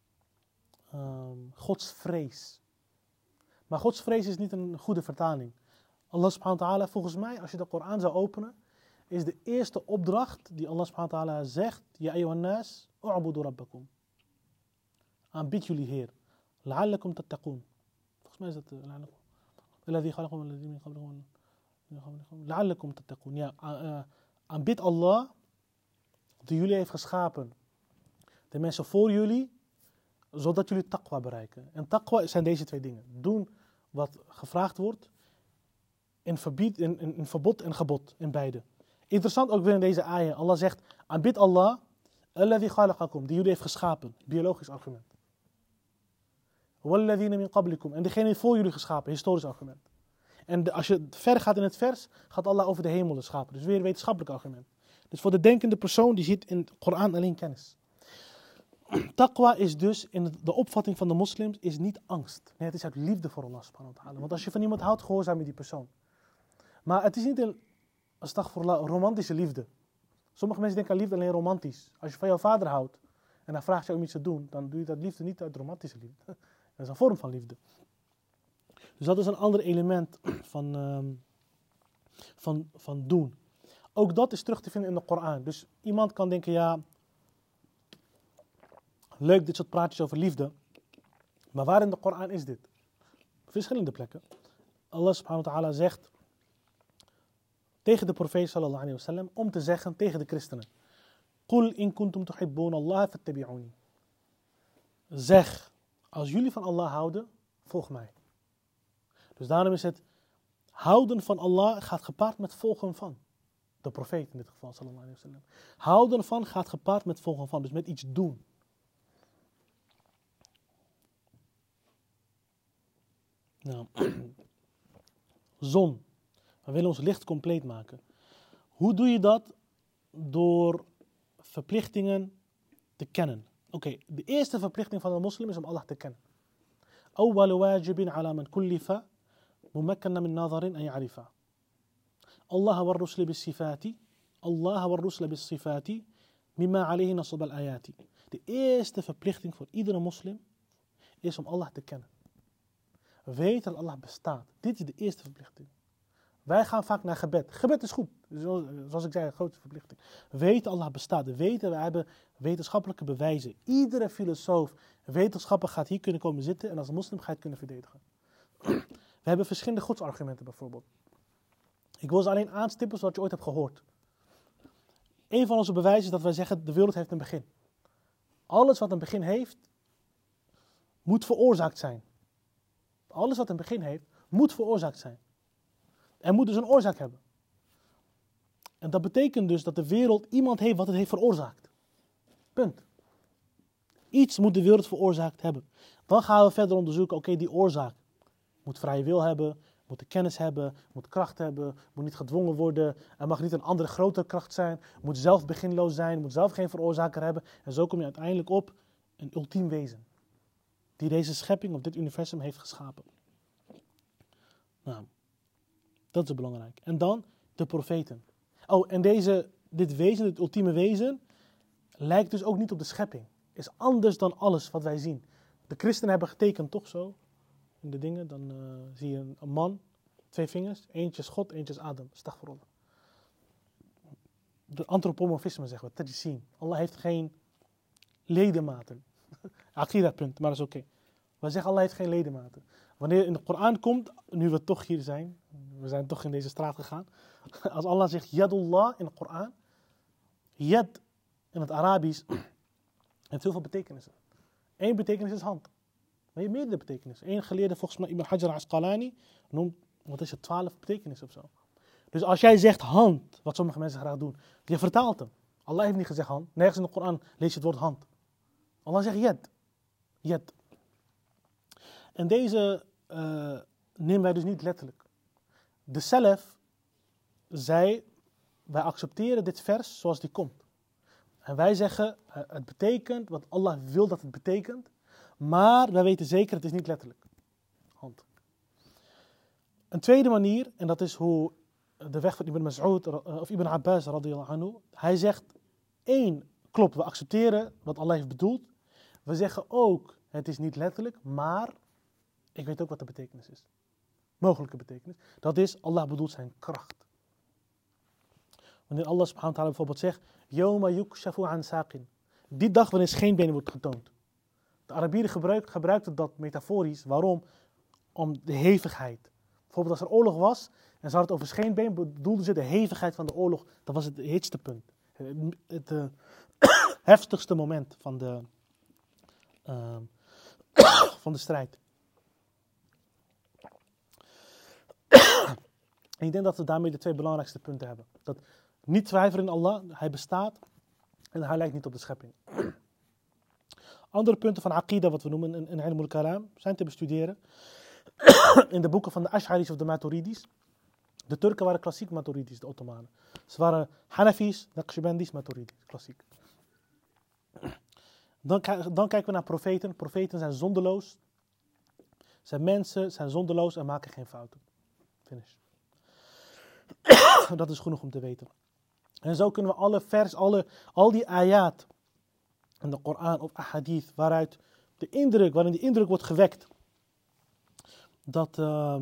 godsvrees. Maar godsvrees is niet een goede vertaling. Allah subhanahu wa ta'ala, volgens mij, als je de Koran zou openen is de eerste opdracht die Allah subhanahu wa ta'ala zegt. Ja ayyuhan nas, u'budu rabbakum. Aanbid jullie Heer. La'allakum tattaqoon. Volgens mij is dat la'allakum. Alladhi khalaqakum alladhi min qablikum. La'allakum tattaqoon. Ja, aanbid Allah die jullie heeft geschapen. De mensen voor jullie, zodat jullie taqwa bereiken. En taqwa zijn deze twee dingen. Doen wat gevraagd wordt in verbod en gebod, in beide. Interessant ook weer in deze ayah. Allah zegt, aanbid Allah, alladhi khalaqakum, die jullie heeft geschapen. Biologisch argument. Walladhina min qablikum, en degene die voor jullie geschapen, historisch argument. En als je verder gaat in het vers, gaat Allah over de hemel schapen. Dus weer een wetenschappelijk argument. Dus voor de denkende persoon, die ziet in het Koran alleen kennis. Taqwa is dus, in de opvatting van de moslims, is niet angst. Nee, het is uit liefde voor Allah subhanahu wa ta'ala. Want als je van iemand houdt, gehoorzaam je die persoon. Maar het is niet een, astaghfirullah, romantische liefde. Sommige mensen denken aan liefde alleen romantisch. Als je van jouw vader houdt en hij vraagt jou om iets te doen, dan doe je dat liefde niet uit romantische liefde. Dat is een vorm van liefde. Dus dat is een ander element van doen. Ook dat is terug te vinden in de Koran. Dus iemand kan denken, ja, leuk dit soort praatjes over liefde. Maar waar in de Koran is dit? Verschillende plekken. Allah subhanahu wa ta'ala zegt tegen de profeet sallallahu alayhi wa sallam om te zeggen tegen de christenen. Qul in kuntum tuhibbuna Allah fattabi'uni. Zeg, als jullie van Allah houden, volg mij. Dus daarom is het houden van Allah gaat gepaard met volgen van. De profeet in dit geval, sallallahu alayhi wa sallam. Houden van gaat gepaard met volgen van. Dus met iets doen. Nou. Zon. We willen ons licht compleet maken. Hoe doe je dat? Door verplichtingen te kennen. Oké, de eerste verplichting van de moslim is om Allah te kennen. Awwalu wajibin ala man kullifa mumakkanan min nadarin an ya'rifa. Allah wa rusli bis sifati. Allah wa rusli bis sifati mimma alayhi nasab al ayati. De eerste verplichting voor iedere moslim is om Allah te kennen. Weet dat Allah bestaat. Dit is de eerste verplichting. Wij gaan vaak naar gebed. Gebed is goed. Zoals ik zei, een grote verplichting. Weten Allah bestaat. Weten, we hebben wetenschappelijke bewijzen. Iedere filosoof, wetenschapper gaat hier kunnen komen zitten en als moslim ga je het kunnen verdedigen. We hebben verschillende godsargumenten bijvoorbeeld. Ik wil ze alleen aanstippen zodat je ooit hebt gehoord. Een van onze bewijzen is dat wij zeggen de wereld heeft een begin. Alles wat een begin heeft, moet veroorzaakt zijn. Alles wat een begin heeft, moet veroorzaakt zijn. Er moet dus een oorzaak hebben. En dat betekent dus dat de wereld iemand heeft wat het heeft veroorzaakt. Punt. Iets moet de wereld veroorzaakt hebben. Dan gaan we verder onderzoeken, oké, die oorzaak moet vrije wil hebben, moet de kennis hebben, moet kracht hebben, moet niet gedwongen worden, er mag niet een andere grotere kracht zijn, moet zelf beginloos zijn, moet zelf geen veroorzaker hebben. En zo kom je uiteindelijk op een ultiem wezen. Die deze schepping of dit universum heeft geschapen. Nou, dat is belangrijk. En dan de profeten. Oh, en dit wezen, dit ultieme wezen, lijkt dus ook niet op de schepping. Is anders dan alles wat wij zien. De christenen hebben getekend toch zo, in de dingen. Dan zie je een man, 2 vingers, eentje is God, eentje is Adam. Astaghfirullah. De antropomorfisme zeggen we, tajsim. Allah heeft geen ledematen. Akida punt, maar dat is oké. Wij zeggen Allah heeft geen ledematen. Wanneer in de Koran komt, nu we toch hier zijn, we zijn toch in deze straat gegaan. Als Allah zegt Yadullah in de Koran, Yad in het Arabisch, heeft heel veel betekenissen. 1 betekenis is hand. Maar je hebt meerdere betekenissen. 1 geleerde, volgens mij Ibn Hajar al-Asqalani, noemt, wat is het, 12 betekenissen of zo. Dus als jij zegt hand, wat sommige mensen graag doen, je vertaalt hem. Allah heeft niet gezegd hand. Nergens in de Koran lees je het woord hand. Allah zegt Yad. Yad. En deze nemen wij dus niet letterlijk. De Salaf zei, wij accepteren dit vers zoals die komt. En wij zeggen, het betekent wat Allah wil dat het betekent. Maar wij weten zeker, het is niet letterlijk. Hand. Een tweede manier, en dat is hoe de weg van Ibn Mas'ud of Ibn Abbas radiyallahu anhu. Hij zegt, 1, klopt, we accepteren wat Allah heeft bedoeld. We zeggen ook, het is niet letterlijk, maar ik weet ook wat de betekenis is. Mogelijke betekenis. Dat is, Allah bedoelt zijn kracht. Wanneer Allah subhanahu wa ta'ala bijvoorbeeld zegt, Yawma yukshafu an saqin. Die dag wanneer scheenbenen wordt getoond. De Arabieren gebruikten dat metaforisch. Waarom? Om de hevigheid. Bijvoorbeeld als er oorlog was en ze hadden het over scheenbeen, bedoelden ze de hevigheid van de oorlog. Dat was het heetste punt. Het heftigste moment van de strijd. En ik denk dat we daarmee de twee belangrijkste punten hebben. Dat niet twijfelen in Allah, hij bestaat en hij lijkt niet op de schepping. Andere punten van aqida, wat we noemen in ilm al-kalam, zijn te bestuderen in de boeken van de Ash'aris of de Maturidis. De Turken waren klassiek Maturidis, de Ottomanen. Ze waren Hanafis, Naqshbandis, Maturidis, klassiek. Dan kijken we naar profeten. Profeten zijn zondeloos. Zijn mensen, zijn zondeloos en maken geen fouten. Finish. Dat is genoeg om te weten. En zo kunnen we al die ayat in de Koran of ahadith, waarin de indruk wordt gewekt dat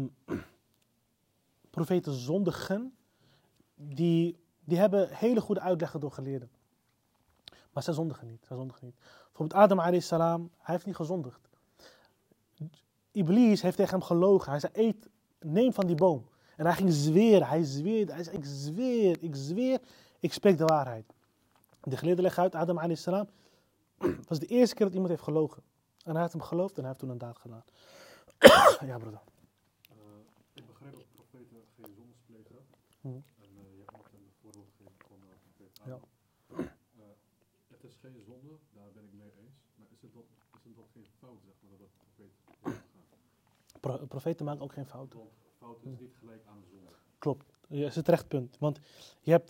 profeten zondigen, die hebben hele goede uitleggen door geleerden. Maar zij zondigen niet. Bijvoorbeeld Adam alayhi salam, hij heeft niet gezondigd. Iblis heeft tegen hem gelogen. Hij zei, neem van die boom. En hij ging zweren. Hij zweerde. Hij zei, ik zweer, ik spreek de waarheid. De geleerden leggen uit, Adam alayhi salam was de eerste keer dat iemand heeft gelogen. En hij heeft hem geloofd en hij heeft toen een daad gedaan. Ja, broeder. Ik begrijp dat profeten geen zondes plegen. En je hebt net een voorbeeld gegeven van profeet Adam. Ja. Het is geen zonde, daar ben ik mee eens. Maar is het dan geen fout, zeg maar, dat de profeet gaat? Profeten maken ook geen fouten. Want fout is niet gelijk aan zonde. Klopt, dat is het terecht punt. Want je hebt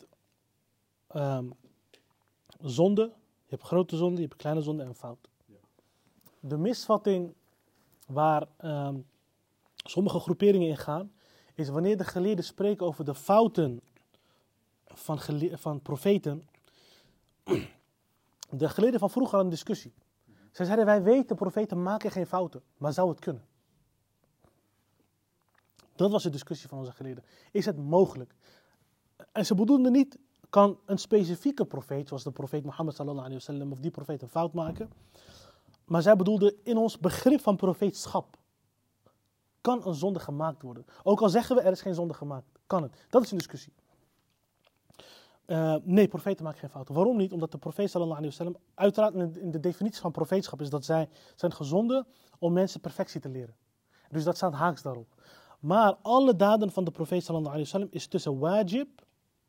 zonde, je hebt grote zonde, je hebt kleine zonde en fout. Ja. De misvatting waar sommige groeperingen in gaan, is wanneer de geleerden spreken over de fouten van profeten. De geleerden van vroeger hadden een discussie. Zij zeiden, wij weten, profeten maken geen fouten, maar zou het kunnen? Dat was de discussie van onze geleerden. Is het mogelijk? En ze bedoelden niet, kan een specifieke profeet, zoals de profeet Mohammed sallallahu alayhi wa sallam, of die profeet een fout maken? Maar zij bedoelden, in ons begrip van profeetschap, kan een zonde gemaakt worden? Ook al zeggen we, er is geen zonde gemaakt. Kan het? Dat is een discussie. Nee, profeten maken geen fouten. Waarom niet? Omdat de profeet sallallahu alayhi wa sallam, uiteraard in de definitie van profeetschap is dat zij zijn gezonden om mensen perfectie te leren. Dus dat staat haaks daarop. Maar alle daden van de profeet sallallahu alayhi wa sallam is tussen wajib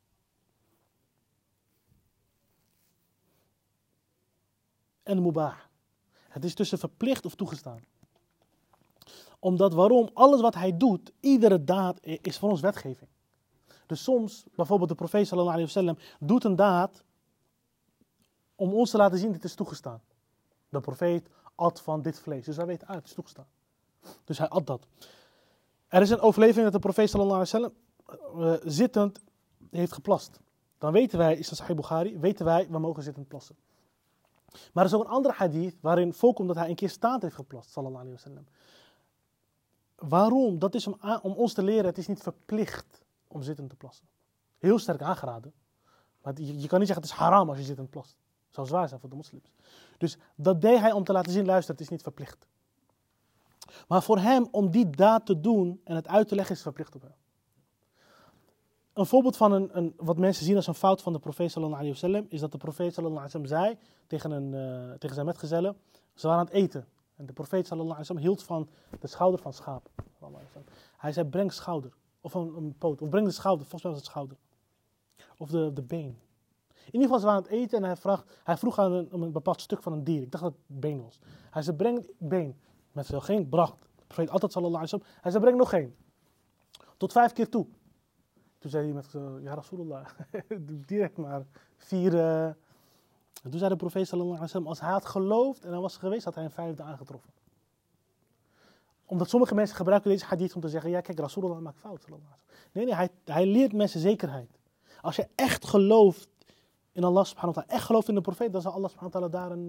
en mubah. Het is tussen verplicht of toegestaan. Omdat waarom? Alles wat hij doet, iedere daad is voor ons wetgeving. Dus soms, bijvoorbeeld de profeet sallallahu alayhi wa sallam, doet een daad om ons te laten zien, dit is toegestaan. De profeet at van dit vlees. Dus wij weten, het is toegestaan. Dus hij at dat. Er is een overlevering dat de profeet sallallahu alayhi wa sallam zittend heeft geplast. Dan weten wij, is dat Sahih Bukhari, weten wij, we mogen zittend plassen. Maar er is ook een andere hadith waarin voorkomt dat hij een keer staand heeft geplast, sallallahu alayhi wa sallam. Waarom? Dat is om ons te leren, het is niet verplicht om zittend te plassen. Heel sterk aangeraden. Maar je kan niet zeggen, het is haram als je zittend plast. Het zou zwaar zijn voor de moslims. Dus dat deed hij om te laten zien, luister, het is niet verplicht. Maar voor hem, om die daad te doen en het uit te leggen, is het verplicht op hem. Een voorbeeld van wat mensen zien als een fout van de profeet sallallahu alayhi wa sallam, is dat de profeet sallallahu alayhi wa sallam zei tegen zijn metgezellen, ze waren aan het eten. En de profeet sallallahu alayhi wa sallam hield van de schouder van schaap. Hij zei, breng schouder. Of een poot. Of breng de schouder. Volgens mij was het schouder. Of de been. In ieder geval, ze waren aan het eten en hij vroeg aan een bepaald stuk van een dier. Ik dacht dat het been was. Hij zei, breng been. Met veel geen, bracht. De profeet altijd sallallahu alayhi wa sallam. Hij zei, breng nog geen. Tot 5 keer toe. Toen zei hij met, ja Rasulullah, direct maar 4. En toen zei de profeet sallallahu alayhi wa sallam, als hij had geloofd en hij was geweest, had hij een 5e aangetroffen. Omdat sommige mensen gebruiken deze hadith om te zeggen, ja kijk, Rasulullah maakt fout. Nee, hij leert mensen zekerheid. Als je echt gelooft in Allah subhanahu wa ta'ala, echt gelooft in de profeet, dan zal Allah subhanahu wa ta'ala daar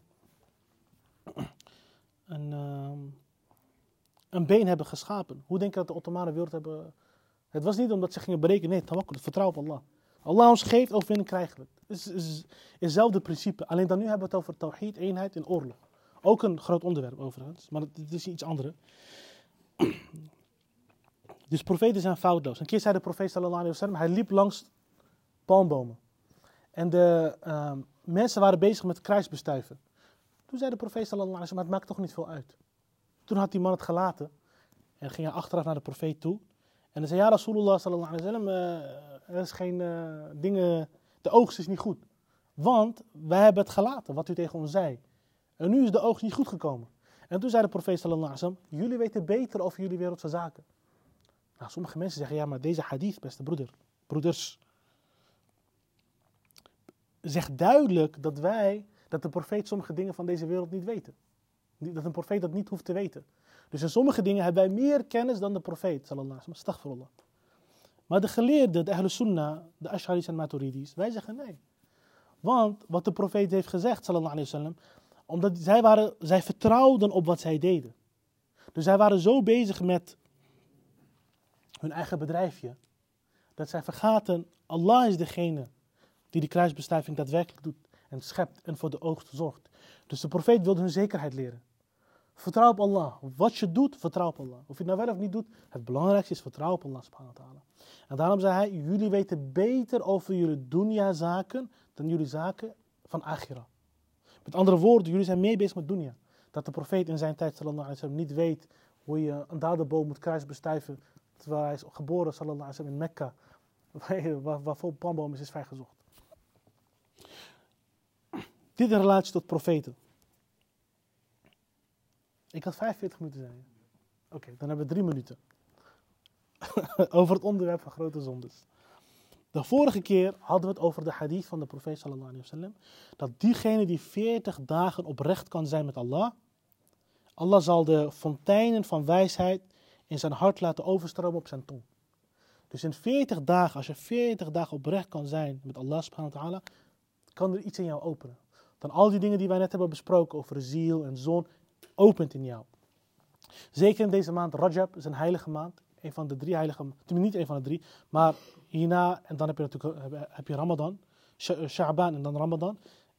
een been hebben geschapen. Hoe denk je dat de Ottomanen wereld hebben? Het was niet omdat ze gingen berekenen, nee, tawakkul, vertrouw op Allah. Allah ons geeft, overwinning krijgen we. Het is hetzelfde principe. Alleen dan nu hebben we het over tawhid, eenheid en oorlog. Ook een groot onderwerp overigens, maar het is iets anders. Dus profeten zijn foutloos. Een keer zei de profeet sallallahu alayhi wa sallam, hij liep langs palmbomen. En de mensen waren bezig met kruisbestuiven. Toen zei de profeet sallallahu alayhi wa sallam, maar het maakt toch niet veel uit. Toen had die man het gelaten en ging hij achteraf naar de profeet toe. En hij zei, ja Rasulullah sallallahu alayhi wa sallam, er is geen dingen, de oogst is niet goed. Want wij hebben het gelaten, wat u tegen ons zei. En nu is de oogst niet goed gekomen. En toen zei de profeet sallallahu alayhi wa sallam, jullie weten beter over jullie wereldse zaken. Nou, sommige mensen zeggen, ja, maar deze hadith, beste broeders, zegt duidelijk dat de profeet sommige dingen van deze wereld niet weten. Dat een profeet dat niet hoeft te weten. Dus in sommige dingen hebben wij meer kennis dan de profeet, sallallahu alaihi wasallam. Astaghfirullah. Maar de geleerden, de Ahlus Sunnah, de Ash'ari's en Maturidis, wij zeggen nee. Want wat de profeet heeft gezegd, sallallahu alaihi wasallam, omdat zij vertrouwden op wat zij deden. Dus zij waren zo bezig met hun eigen bedrijfje, dat zij vergaten, Allah is degene die de kruisbestuiving daadwerkelijk doet en schept en voor de oogst zorgt. Dus de profeet wilde hun zekerheid leren. Vertrouw op Allah. Wat je doet, vertrouw op Allah. Of je het nou wel of niet doet, het belangrijkste is vertrouw op Allah subhanahu wa ta'ala. En daarom zei hij, jullie weten beter over jullie dunya zaken dan jullie zaken van akhira. Met andere woorden, jullie zijn meer bezig met dunya. Dat de profeet in zijn tijd sallallahu alaihi wasallam niet weet hoe je een daderboom moet kruisbestuiven, terwijl hij is geboren sallallahu alaihi wasallam in Mekka, waar vol palmboom is vrijgezocht. Dit in relatie tot profeten. Ik had 45 minuten zijn. Oké, dan hebben we 3 minuten. Over het onderwerp van grote zondes. De vorige keer hadden we het over de hadith van de profeet sallallahu alaihi wasallam. Dat diegene die 40 dagen oprecht kan zijn met Allah. Allah zal de fonteinen van wijsheid in zijn hart laten overstromen op zijn tong. Dus in 40 dagen, als je 40 dagen oprecht kan zijn met Allah subhanahu wa ta'ala, kan er iets in jou openen. Dan al die dingen die wij net hebben besproken over de ziel en zon, opent in jou. Zeker in deze maand, Rajab is een heilige maand. Een van de 3 heilige maanden. Niet een van de 3, maar hierna, en dan heb je natuurlijk Ramadan, Sha'ban en dan Ramadan.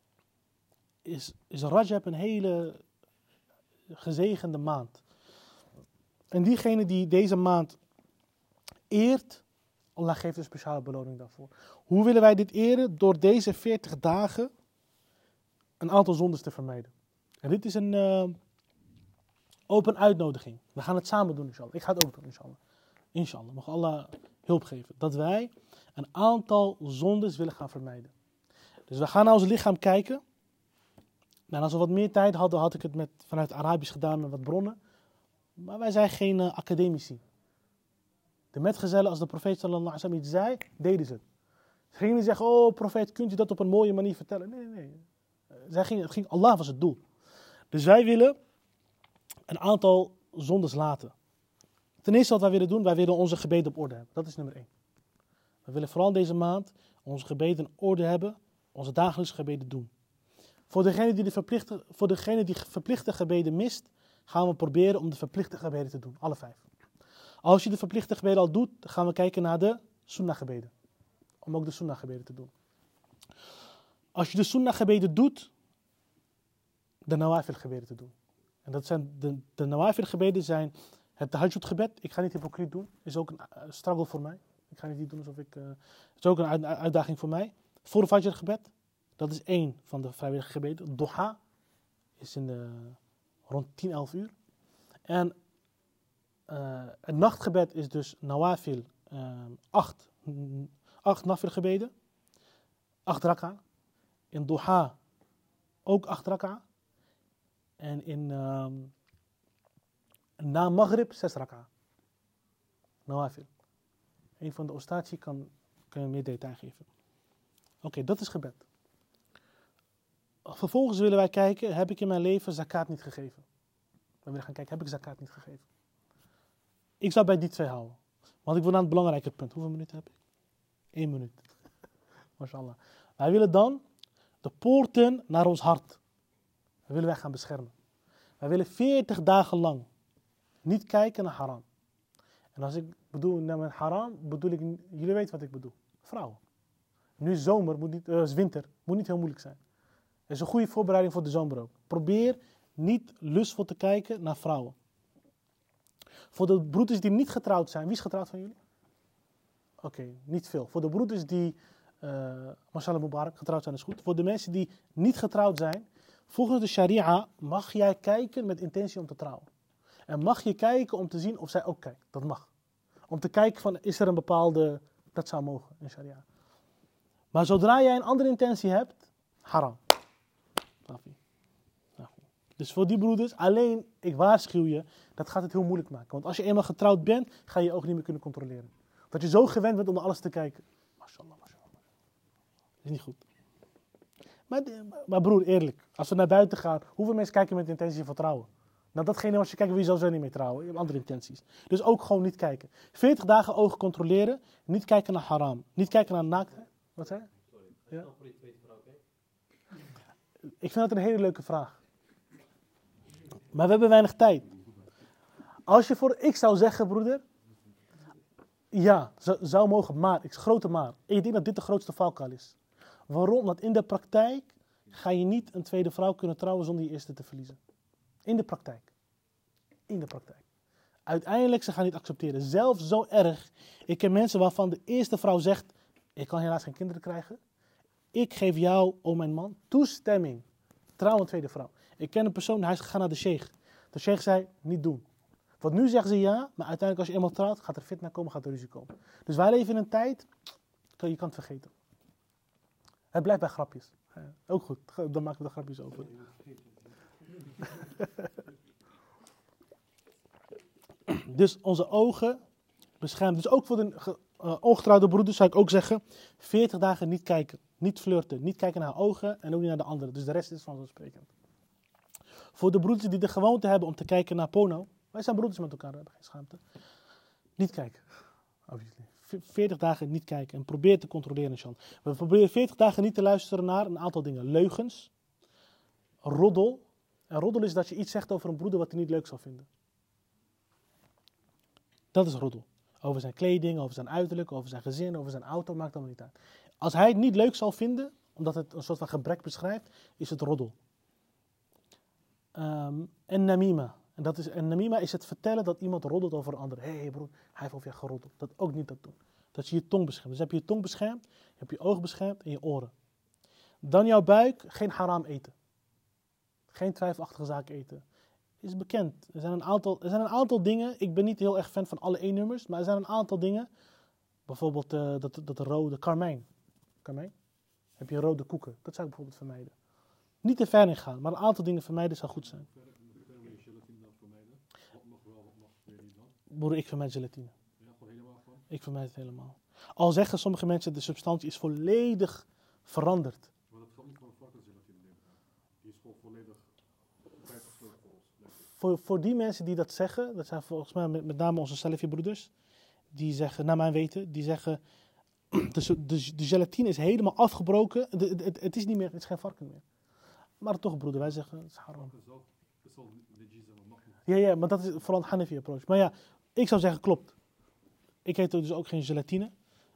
Is Rajab een hele gezegende maand. En diegene die deze maand eert, Allah geeft een speciale beloning daarvoor. Hoe willen wij dit eren? Door deze 40 dagen een aantal zondes te vermijden. En dit is een open uitnodiging. We gaan het samen doen, inshallah. Ik ga het ook doen, inshallah. Inshallah, mag Allah hulp geven. Dat wij een aantal zondes willen gaan vermijden. Dus we gaan naar ons lichaam kijken. Nou, als we wat meer tijd hadden, had ik het vanuit Arabisch gedaan met wat bronnen. Maar wij zijn geen academici. De metgezellen, als de profeet sallallahu alaihi wasallam iets zei, deden ze het. Ze gingen niet zeggen, oh profeet, kunt u dat op een mooie manier vertellen? Nee. Allah was het doel. Dus wij willen een aantal zondes laten. Ten eerste wat wij willen doen, wij willen onze gebeden op orde hebben. Dat is nummer 1. We willen vooral deze maand onze gebeden in orde hebben, onze dagelijkse gebeden doen. Voor degene die verplichte gebeden mist, gaan we proberen om de verplichte gebeden te doen. Alle 5. Als je de verplichte gebeden al doet, gaan we kijken naar de sunnah gebeden. Om ook de sunnah gebeden te doen. Als je de sunnah gebeden doet, de nawafil gebeden te doen. En dat zijn de nawafil gebeden zijn het tahajjud gebed. Ik ga niet hypocriet doen. Is ook een struggle voor mij. Ik ga niet doen alsof ik... Het is ook een uitdaging voor mij. Voor fajr gebed. Dat is 1 van de vrijwillige gebeden. Duha is rond 10, 11 uur. En het nachtgebed is dus nawafil 8 nafil gebeden. 8 raka. In duha ook 8 raka. En na maghrib 6 raka. Nawafil. Een van de ostatie kan je meer detail geven. Oké, dat is gebed. Vervolgens willen wij kijken, heb ik in mijn leven zakat niet gegeven? We willen gaan kijken, heb ik zakat niet gegeven? Ik zou bij die 2 houden. Want ik wil naar het belangrijke punt. Hoeveel minuten heb ik? 1 minuut. Mashallah. Wij willen dan de poorten naar ons hart. Dat willen wij gaan beschermen. Wij willen 40 dagen lang niet kijken naar haram. En als ik bedoel naar haram, bedoel ik, jullie weten wat ik bedoel. Vrouwen. Nu is zomer, is winter, moet niet heel moeilijk zijn. Het is een goede voorbereiding voor de zomer ook. Probeer niet lustvol te kijken naar vrouwen. Voor de broeders die niet getrouwd zijn. Wie is getrouwd van jullie? Oké, niet veel. Voor de broeders die, mashallah mubarak, getrouwd zijn is goed. Voor de mensen die niet getrouwd zijn. Volgens de sharia mag jij kijken met intentie om te trouwen. En mag je kijken om te zien of zij ook kijkt. Dat mag. Om te kijken van, is er een bepaalde, dat zou mogen in sharia. Maar zodra jij een andere intentie hebt, haram. Dus voor die broeders, alleen, ik waarschuw je, dat gaat het heel moeilijk maken. Want als je eenmaal getrouwd bent, ga je je ook niet meer kunnen controleren. Dat je zo gewend bent om naar alles te kijken. Mashallah, mashallah. Dat is niet goed. Maar broer, eerlijk, als we naar buiten gaan, hoeveel mensen kijken met intentie van trouwen? Nou, datgene als je kijkt, wil je sowieso niet mee trouwen. Je hebt andere intenties. Dus ook gewoon niet kijken. 40 dagen ogen controleren, niet kijken naar haram. Niet kijken naar naaktheid. Wat zei je? Sorry, ja? Voor die tweede vrouw, ik vind dat een hele leuke vraag. Maar we hebben weinig tijd. Ik zou zeggen, broeder, ja, zou mogen, maar, grote maar. Ik denk dat dit de grootste valkuil is. Waarom? Want in de praktijk ga je niet een tweede vrouw kunnen trouwen zonder je eerste te verliezen. In de praktijk. In de praktijk. Uiteindelijk, ze gaan niet accepteren. Zelfs zo erg. Ik ken mensen waarvan de eerste vrouw zegt, ik kan helaas geen kinderen krijgen. Ik geef jou, o mijn man, toestemming. Trouw een tweede vrouw. Ik ken een persoon, hij is gegaan naar de sheikh. De sheikh zei, niet doen. Want nu zeggen ze ja, maar uiteindelijk als je eenmaal trouwt, gaat er fitna komen, gaat er ruzie komen. Dus wij leven in een tijd, je kan het vergeten. Het blijft bij grapjes. Ook goed, dan maken we er grapjes over. Dus onze ogen beschermen. Dus ook voor de ongetrouwde broeders zou ik ook zeggen, 40 dagen niet kijken. Niet flirten, niet kijken naar haar ogen en ook niet naar de anderen. Dus de rest is vanzelfsprekend. Voor de broeders die de gewoonte hebben om te kijken naar porno. Wij zijn broeders met elkaar, we hebben geen schaamte. Niet kijken. 40 dagen niet kijken en probeer te controleren, inshallah. We proberen 40 dagen niet te luisteren naar een aantal dingen. Leugens, roddel. En roddel is dat je iets zegt over een broeder wat hij niet leuk zal vinden. Dat is roddel. Over zijn kleding, over zijn uiterlijk, over zijn gezin, over zijn auto, maakt allemaal niet uit. Als hij het niet leuk zal vinden, omdat het een soort van gebrek beschrijft, is het roddel. En namima. En namima is het vertellen dat iemand roddelt over een ander. Hé broer, hij heeft over jou geroddeld. Dat ook niet dat doen. Dat je je tong beschermt. Dus heb je je tong beschermd, je hebt je ogen beschermd en je oren. Dan jouw buik, geen haram eten. Geen twijfelachtige zaken eten. Is bekend. Er zijn een aantal dingen, ik ben niet heel erg fan van alle E-nummers, maar er zijn een aantal dingen. Bijvoorbeeld dat rode karmijn. Karmijn? Heb je rode koeken. Dat zou ik bijvoorbeeld vermijden. Niet te ver in gaan, maar een aantal dingen vermijden zou goed zijn. Broer, ik vermijd gelatine. Ik vermijd het helemaal. Al zeggen sommige mensen, de substantie is volledig veranderd. Maar dat gaat niet van varkensgelatine nemen. Die is gewoon volledig 50 voor die mensen die dat zeggen, dat zijn volgens mij met name onze Salafi-broeders, die zeggen, naar mijn weten, die zeggen, de gelatine is helemaal afgebroken, het is niet meer, het is geen varken meer. Maar toch broeder, wij zeggen, het is haram. Ja, maar dat is vooral een Hanafi approach. Maar ja, ik zou zeggen, klopt. Ik eet dus ook geen gelatine.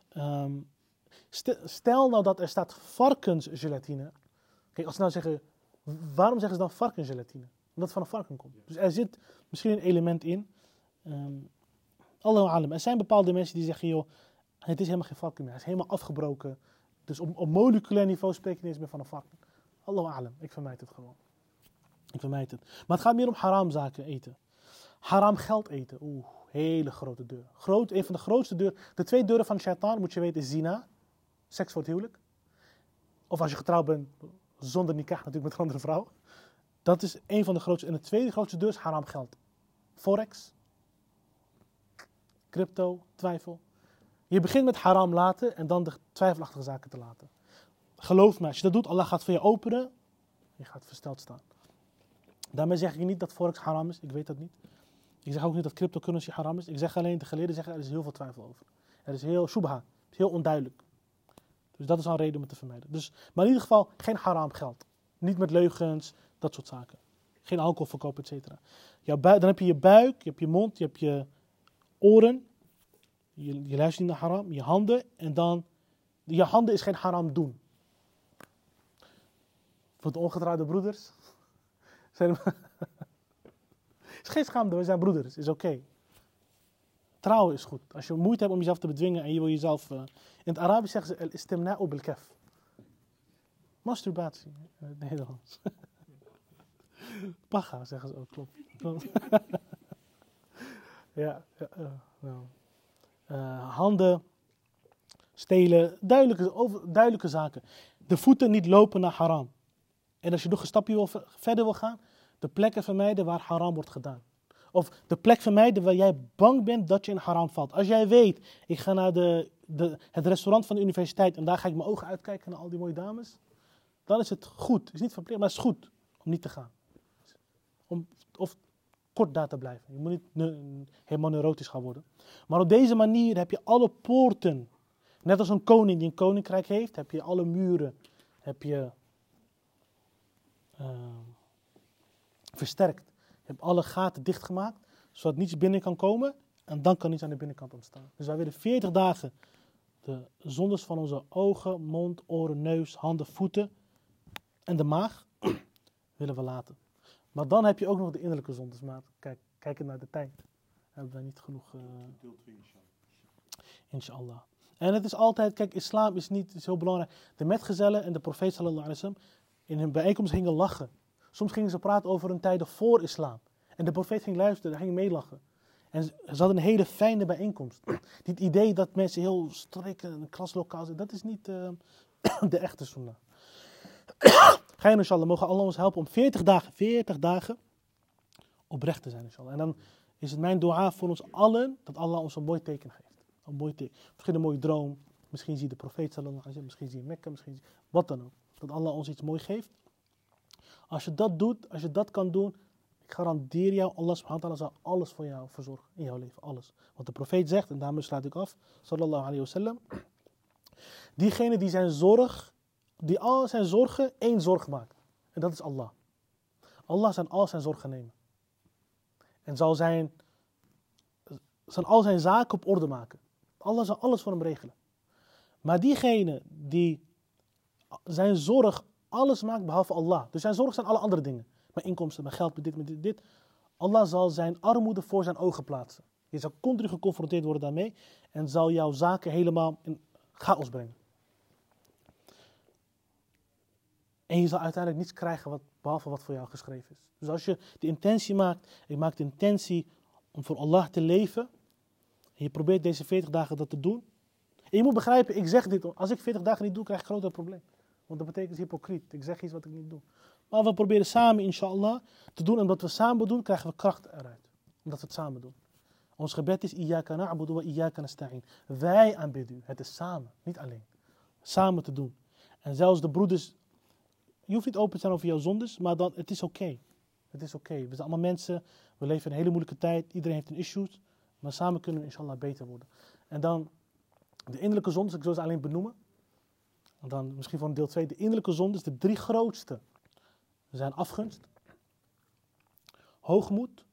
Stel nou dat er staat varkensgelatine. Kijk, als ze nou zeggen, waarom zeggen ze dan varkensgelatine? Omdat het van een varken komt. Dus er zit misschien een element in. Allahu alam. Er zijn bepaalde mensen die zeggen, joh, het is helemaal geen varken meer. Het is helemaal afgebroken. Dus op moleculair niveau spreken we niet eens meer van een varken. Allahu alam. Ik vermijd het gewoon. Ik vermijd het. Maar het gaat meer om haram zaken eten. Haram geld eten. Oeh, hele grote deur. Een van de grootste deuren. De 2 deuren van de shaitaan, moet je weten, is zina. Seks voor het huwelijk. Of als je getrouwd bent, zonder nikah natuurlijk met een andere vrouw. Dat is een van de grootste. En de tweede grootste deur is haram geld. Forex. Crypto, twijfel. Je begint met haram laten en dan de twijfelachtige zaken te laten. Geloof me, als je dat doet, Allah gaat voor je openen. Je gaat versteld staan. Daarmee zeg ik niet dat Forex haram is. Ik weet dat niet. Ik zeg ook niet dat cryptocurrency haram is. Ik zeg alleen, de geleerden zeggen, er is heel veel twijfel over. Er is heel shubha. Het is heel onduidelijk. Dus dat is een reden om het te vermijden. Dus, maar in ieder geval, geen haram geld. Niet met leugens, dat soort zaken. Geen alcohol verkopen, et cetera. Dan heb je je buik, je hebt je mond, je hebt je oren. Je luistert niet naar haram. Je handen en dan Je handen is geen haram doen. Voor de ongetrouwde broeders. Is geen schaamte, we zijn broeders, is oké. Trouwen is goed. Als je moeite hebt om jezelf te bedwingen en je wil jezelf... in het Arabisch zeggen ze al-istimna'u bil-kaf. Masturbatie, in het Nederlands. Paga zeggen ze ook, klopt. Handen, stelen, duidelijke zaken. De voeten niet lopen naar haram. En als je nog een stapje verder wil gaan, de plekken vermijden waar haram wordt gedaan. Of de plek vermijden waar jij bang bent dat je in haram valt. Als jij weet, ik ga naar het restaurant van de universiteit en daar ga ik mijn ogen uitkijken naar al die mooie dames. Dan is het goed. Het is niet verplicht, maar het is goed om niet te gaan. Of kort daar te blijven. Je moet niet helemaal neurotisch gaan worden. Maar op deze manier heb je alle poorten. Net als een koning die een koninkrijk heeft, heb je alle muren versterkt. Je hebt alle gaten dichtgemaakt, zodat niets binnen kan komen. En dan kan niets aan de binnenkant ontstaan. Dus wij willen 40 dagen de zondes van onze ogen, mond, oren, neus, handen, voeten en de maag willen we laten. Maar dan heb je ook nog de innerlijke zondes. Maar kijken naar de tijd. Hebben wij niet genoeg... Deel 2 inshallah. Inshallah. En het is altijd, kijk, islam is heel belangrijk. De metgezellen en de profeet sallallahu alaihi wasallam in hun bijeenkomst gingen lachen. Soms gingen ze praten over hun tijden voor islam. En de profeet ging luisteren, hij ging meelachen. En ze hadden een hele fijne bijeenkomst. Dit idee dat mensen heel strak in een klaslokaal zijn, dat is niet de echte sunnah. Gein inshallah, mogen Allah ons helpen om 40 dagen oprecht te zijn inshallah. En dan is het mijn dua voor ons allen dat Allah ons een mooi teken geeft. Een mooi teken. Misschien een mooie droom. Misschien zie je de profeet sallallahu alaihi wasallam, misschien zie je Mekka, misschien wat dan ook. Dat Allah ons iets moois geeft. Als je dat doet, als je dat kan doen, ik garandeer jou, Allah subhanahu wa ta'ala zal alles voor jou verzorgen in jouw leven, alles. Want de profeet zegt, en daarmee sluit ik af, sallallahu alaihi wasallam, diegene die al zijn zorgen één zorg maakt. En dat is Allah. Allah zal al zijn zorgen nemen. En zal al zijn zaken op orde maken. Allah zal alles voor hem regelen. Maar diegene die zijn zorg alles maakt behalve Allah. Dus zijn zorg zijn alle andere dingen. Mijn inkomsten, mijn geld, met dit. Allah zal zijn armoede voor zijn ogen plaatsen. Je zal continu geconfronteerd worden daarmee. En zal jouw zaken helemaal in chaos brengen. En je zal uiteindelijk niets krijgen behalve wat voor jou geschreven is. Dus als je de intentie maakt, je maakt de intentie om voor Allah te leven. En je probeert deze 40 dagen dat te doen. En je moet begrijpen, ik zeg dit, als ik 40 dagen niet doe, krijg ik een groter probleem. Want dat betekent hypocriet. Ik zeg iets wat ik niet doe. Maar we proberen samen, inshallah, te doen. En omdat we samen doen, krijgen we kracht eruit. Omdat we het samen doen. Ons gebed is, Iyaka na'budu wa iyaka nasta'in. Wij aanbidden u. Het is samen, niet alleen. Samen te doen. En zelfs de broeders, je hoeft niet open te zijn over jouw zondes, maar dan, het is oké. Het is oké. We zijn allemaal mensen, we leven in een hele moeilijke tijd. Iedereen heeft een issues. Maar samen kunnen we inshallah beter worden. En dan, de innerlijke zondes, ik zal ze alleen benoemen. En dan misschien van deel 2, de innerlijke zondes, de 3 grootste. Zijn afgunst, hoogmoed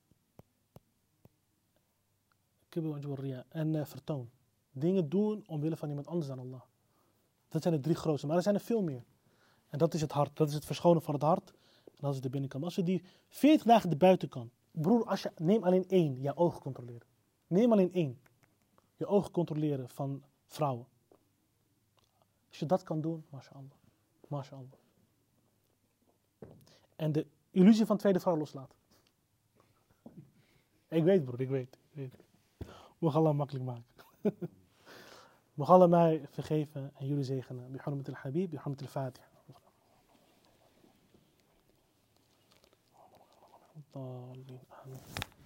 en vertoon. Dingen doen omwille van iemand anders dan Allah. Dat zijn de 3 grootste, maar er zijn er veel meer. En dat is het hart, dat is het verschonen van het hart. En dat is de binnenkant. Als je die 40 dagen de buitenkant, broer, neem alleen 1, je ogen controleren. Neem alleen 1, je ogen controleren van vrouwen. Als je dat kan doen, mashallah. Mashallah. En de illusie van tweede vrouw loslaten. Ik weet broer, ik weet. Mag Allah makkelijk maken. Mag Allah mij vergeven en jullie zegenen. Bi hurmat al-habib, bi hurmat al-fatiha. Amin.